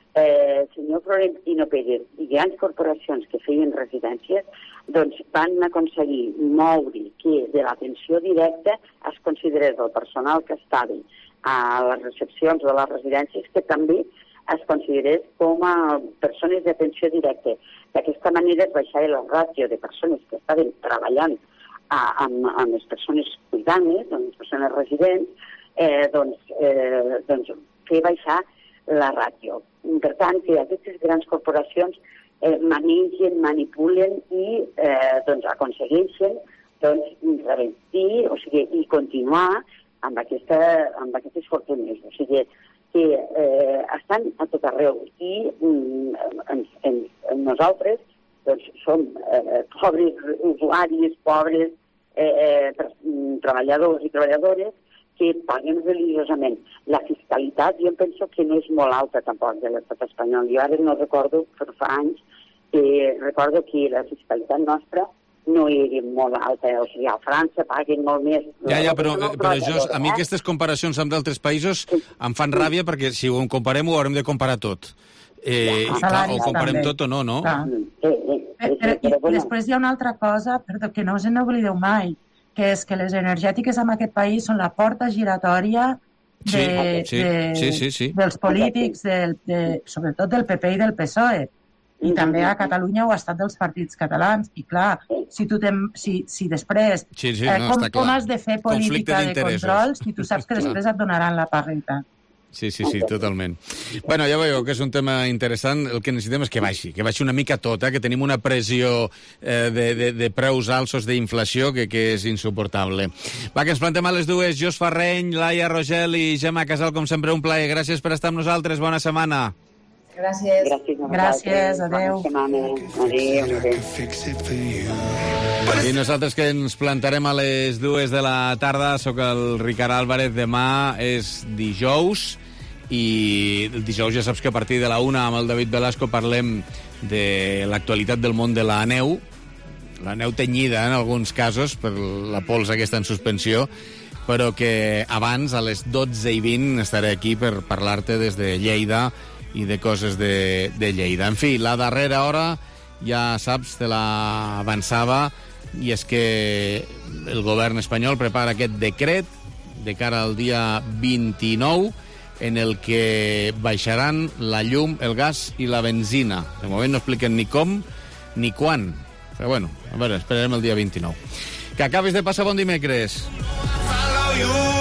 eh, senyor Florentino Pérez i grans corporacions que feien residències doncs van aconseguir moure que de l'atenció directa es considerés el personal que estava a les recepcions de les residències que també es considerés com a persones d'atenció directa. D'aquesta manera es baixava la ràtio de persones que estaven treballant a, amb, amb les persones cuidant-les, amb les persones residents, eh, doncs, eh, doncs fer baixar la ràtio. Per tant, que aquestes grans corporacions eh, manegen, manipulen i eh, doncs, aconsegueixen doncs, revertir, o sigui, i continuar amb, aquesta, amb aquestes fortunes. O sigui, que eh, estan a tot arreu i mm, en, en, en nosaltres doncs, som eh, pobres usuaris, pobres eh, eh, treballadors i treballadores que paguen religiosament. La fiscalitat jo penso que no és molt alta tampoc de l'estat espanyol. Jo ara no recordo, però fa anys, que recordo que la fiscalitat nostra no era molt alta. O sigui, a França paguen molt més. Ja, ja, però, però jo, a mi aquestes comparacions amb d'altres països em fan ràbia perquè si ho comparem ho haurem de comparar tot. Eh, ja, clar, o comparem també. Tot o no, no? Eh, eh, però, I bueno. Després hi ha una altra cosa, perdó, que no us n'oblideu mai, que és que les energètiques en aquest país són la porta giratòria de, sí, sí, de, sí, sí, sí. dels polítics, del, de, sobretot del P P i del P S O E. I també a Catalunya ho ha estat dels partits catalans. I clar, si, tu tem, si, si després... Sí, sí, eh, no, com, com has de fer política de control si tu saps que després et donaran la pagueta? Sí, sí, sí, totalment. Bueno, ja veieu que és un tema interessant. El que necessitem és que baixi, que baixi una mica tot, eh? Que tenim una pressió eh, de, de, de preus alços d'inflació que, que és insuportable. Va, que ens plantem a les dues. Jos Farreny, Laia Rogel i Gemma Casal, com sempre, un plaer. Gràcies per estar amb nosaltres. Bona setmana. Gràcies. Gràcies, Gràcies, adeu. Adéu, adéu. I nosaltres que ens plantarem a les dues de la tarda. Soc el Ricard Álvarez. Demà és dijous i el dijous ja saps que a partir de la una amb el David Velasco parlem de l'actualitat del món de la neu, la neu tenyida en alguns casos per la pols aquesta en suspensió, però que abans a les dotze i vint estaré aquí per parlar-te des de Lleida i de coses de, de Lleida. En fi, la darrera hora ja saps, te la avançava, i és que el govern espanyol prepara aquest decret de cara al dia vint-i-nou en el que baixaran la llum, el gas i la benzina. De moment no expliquen ni com ni quan. Però bueno, a veure, esperarem el dia vint-i-nou. Que acabis de passar bon dimecres. Follow you.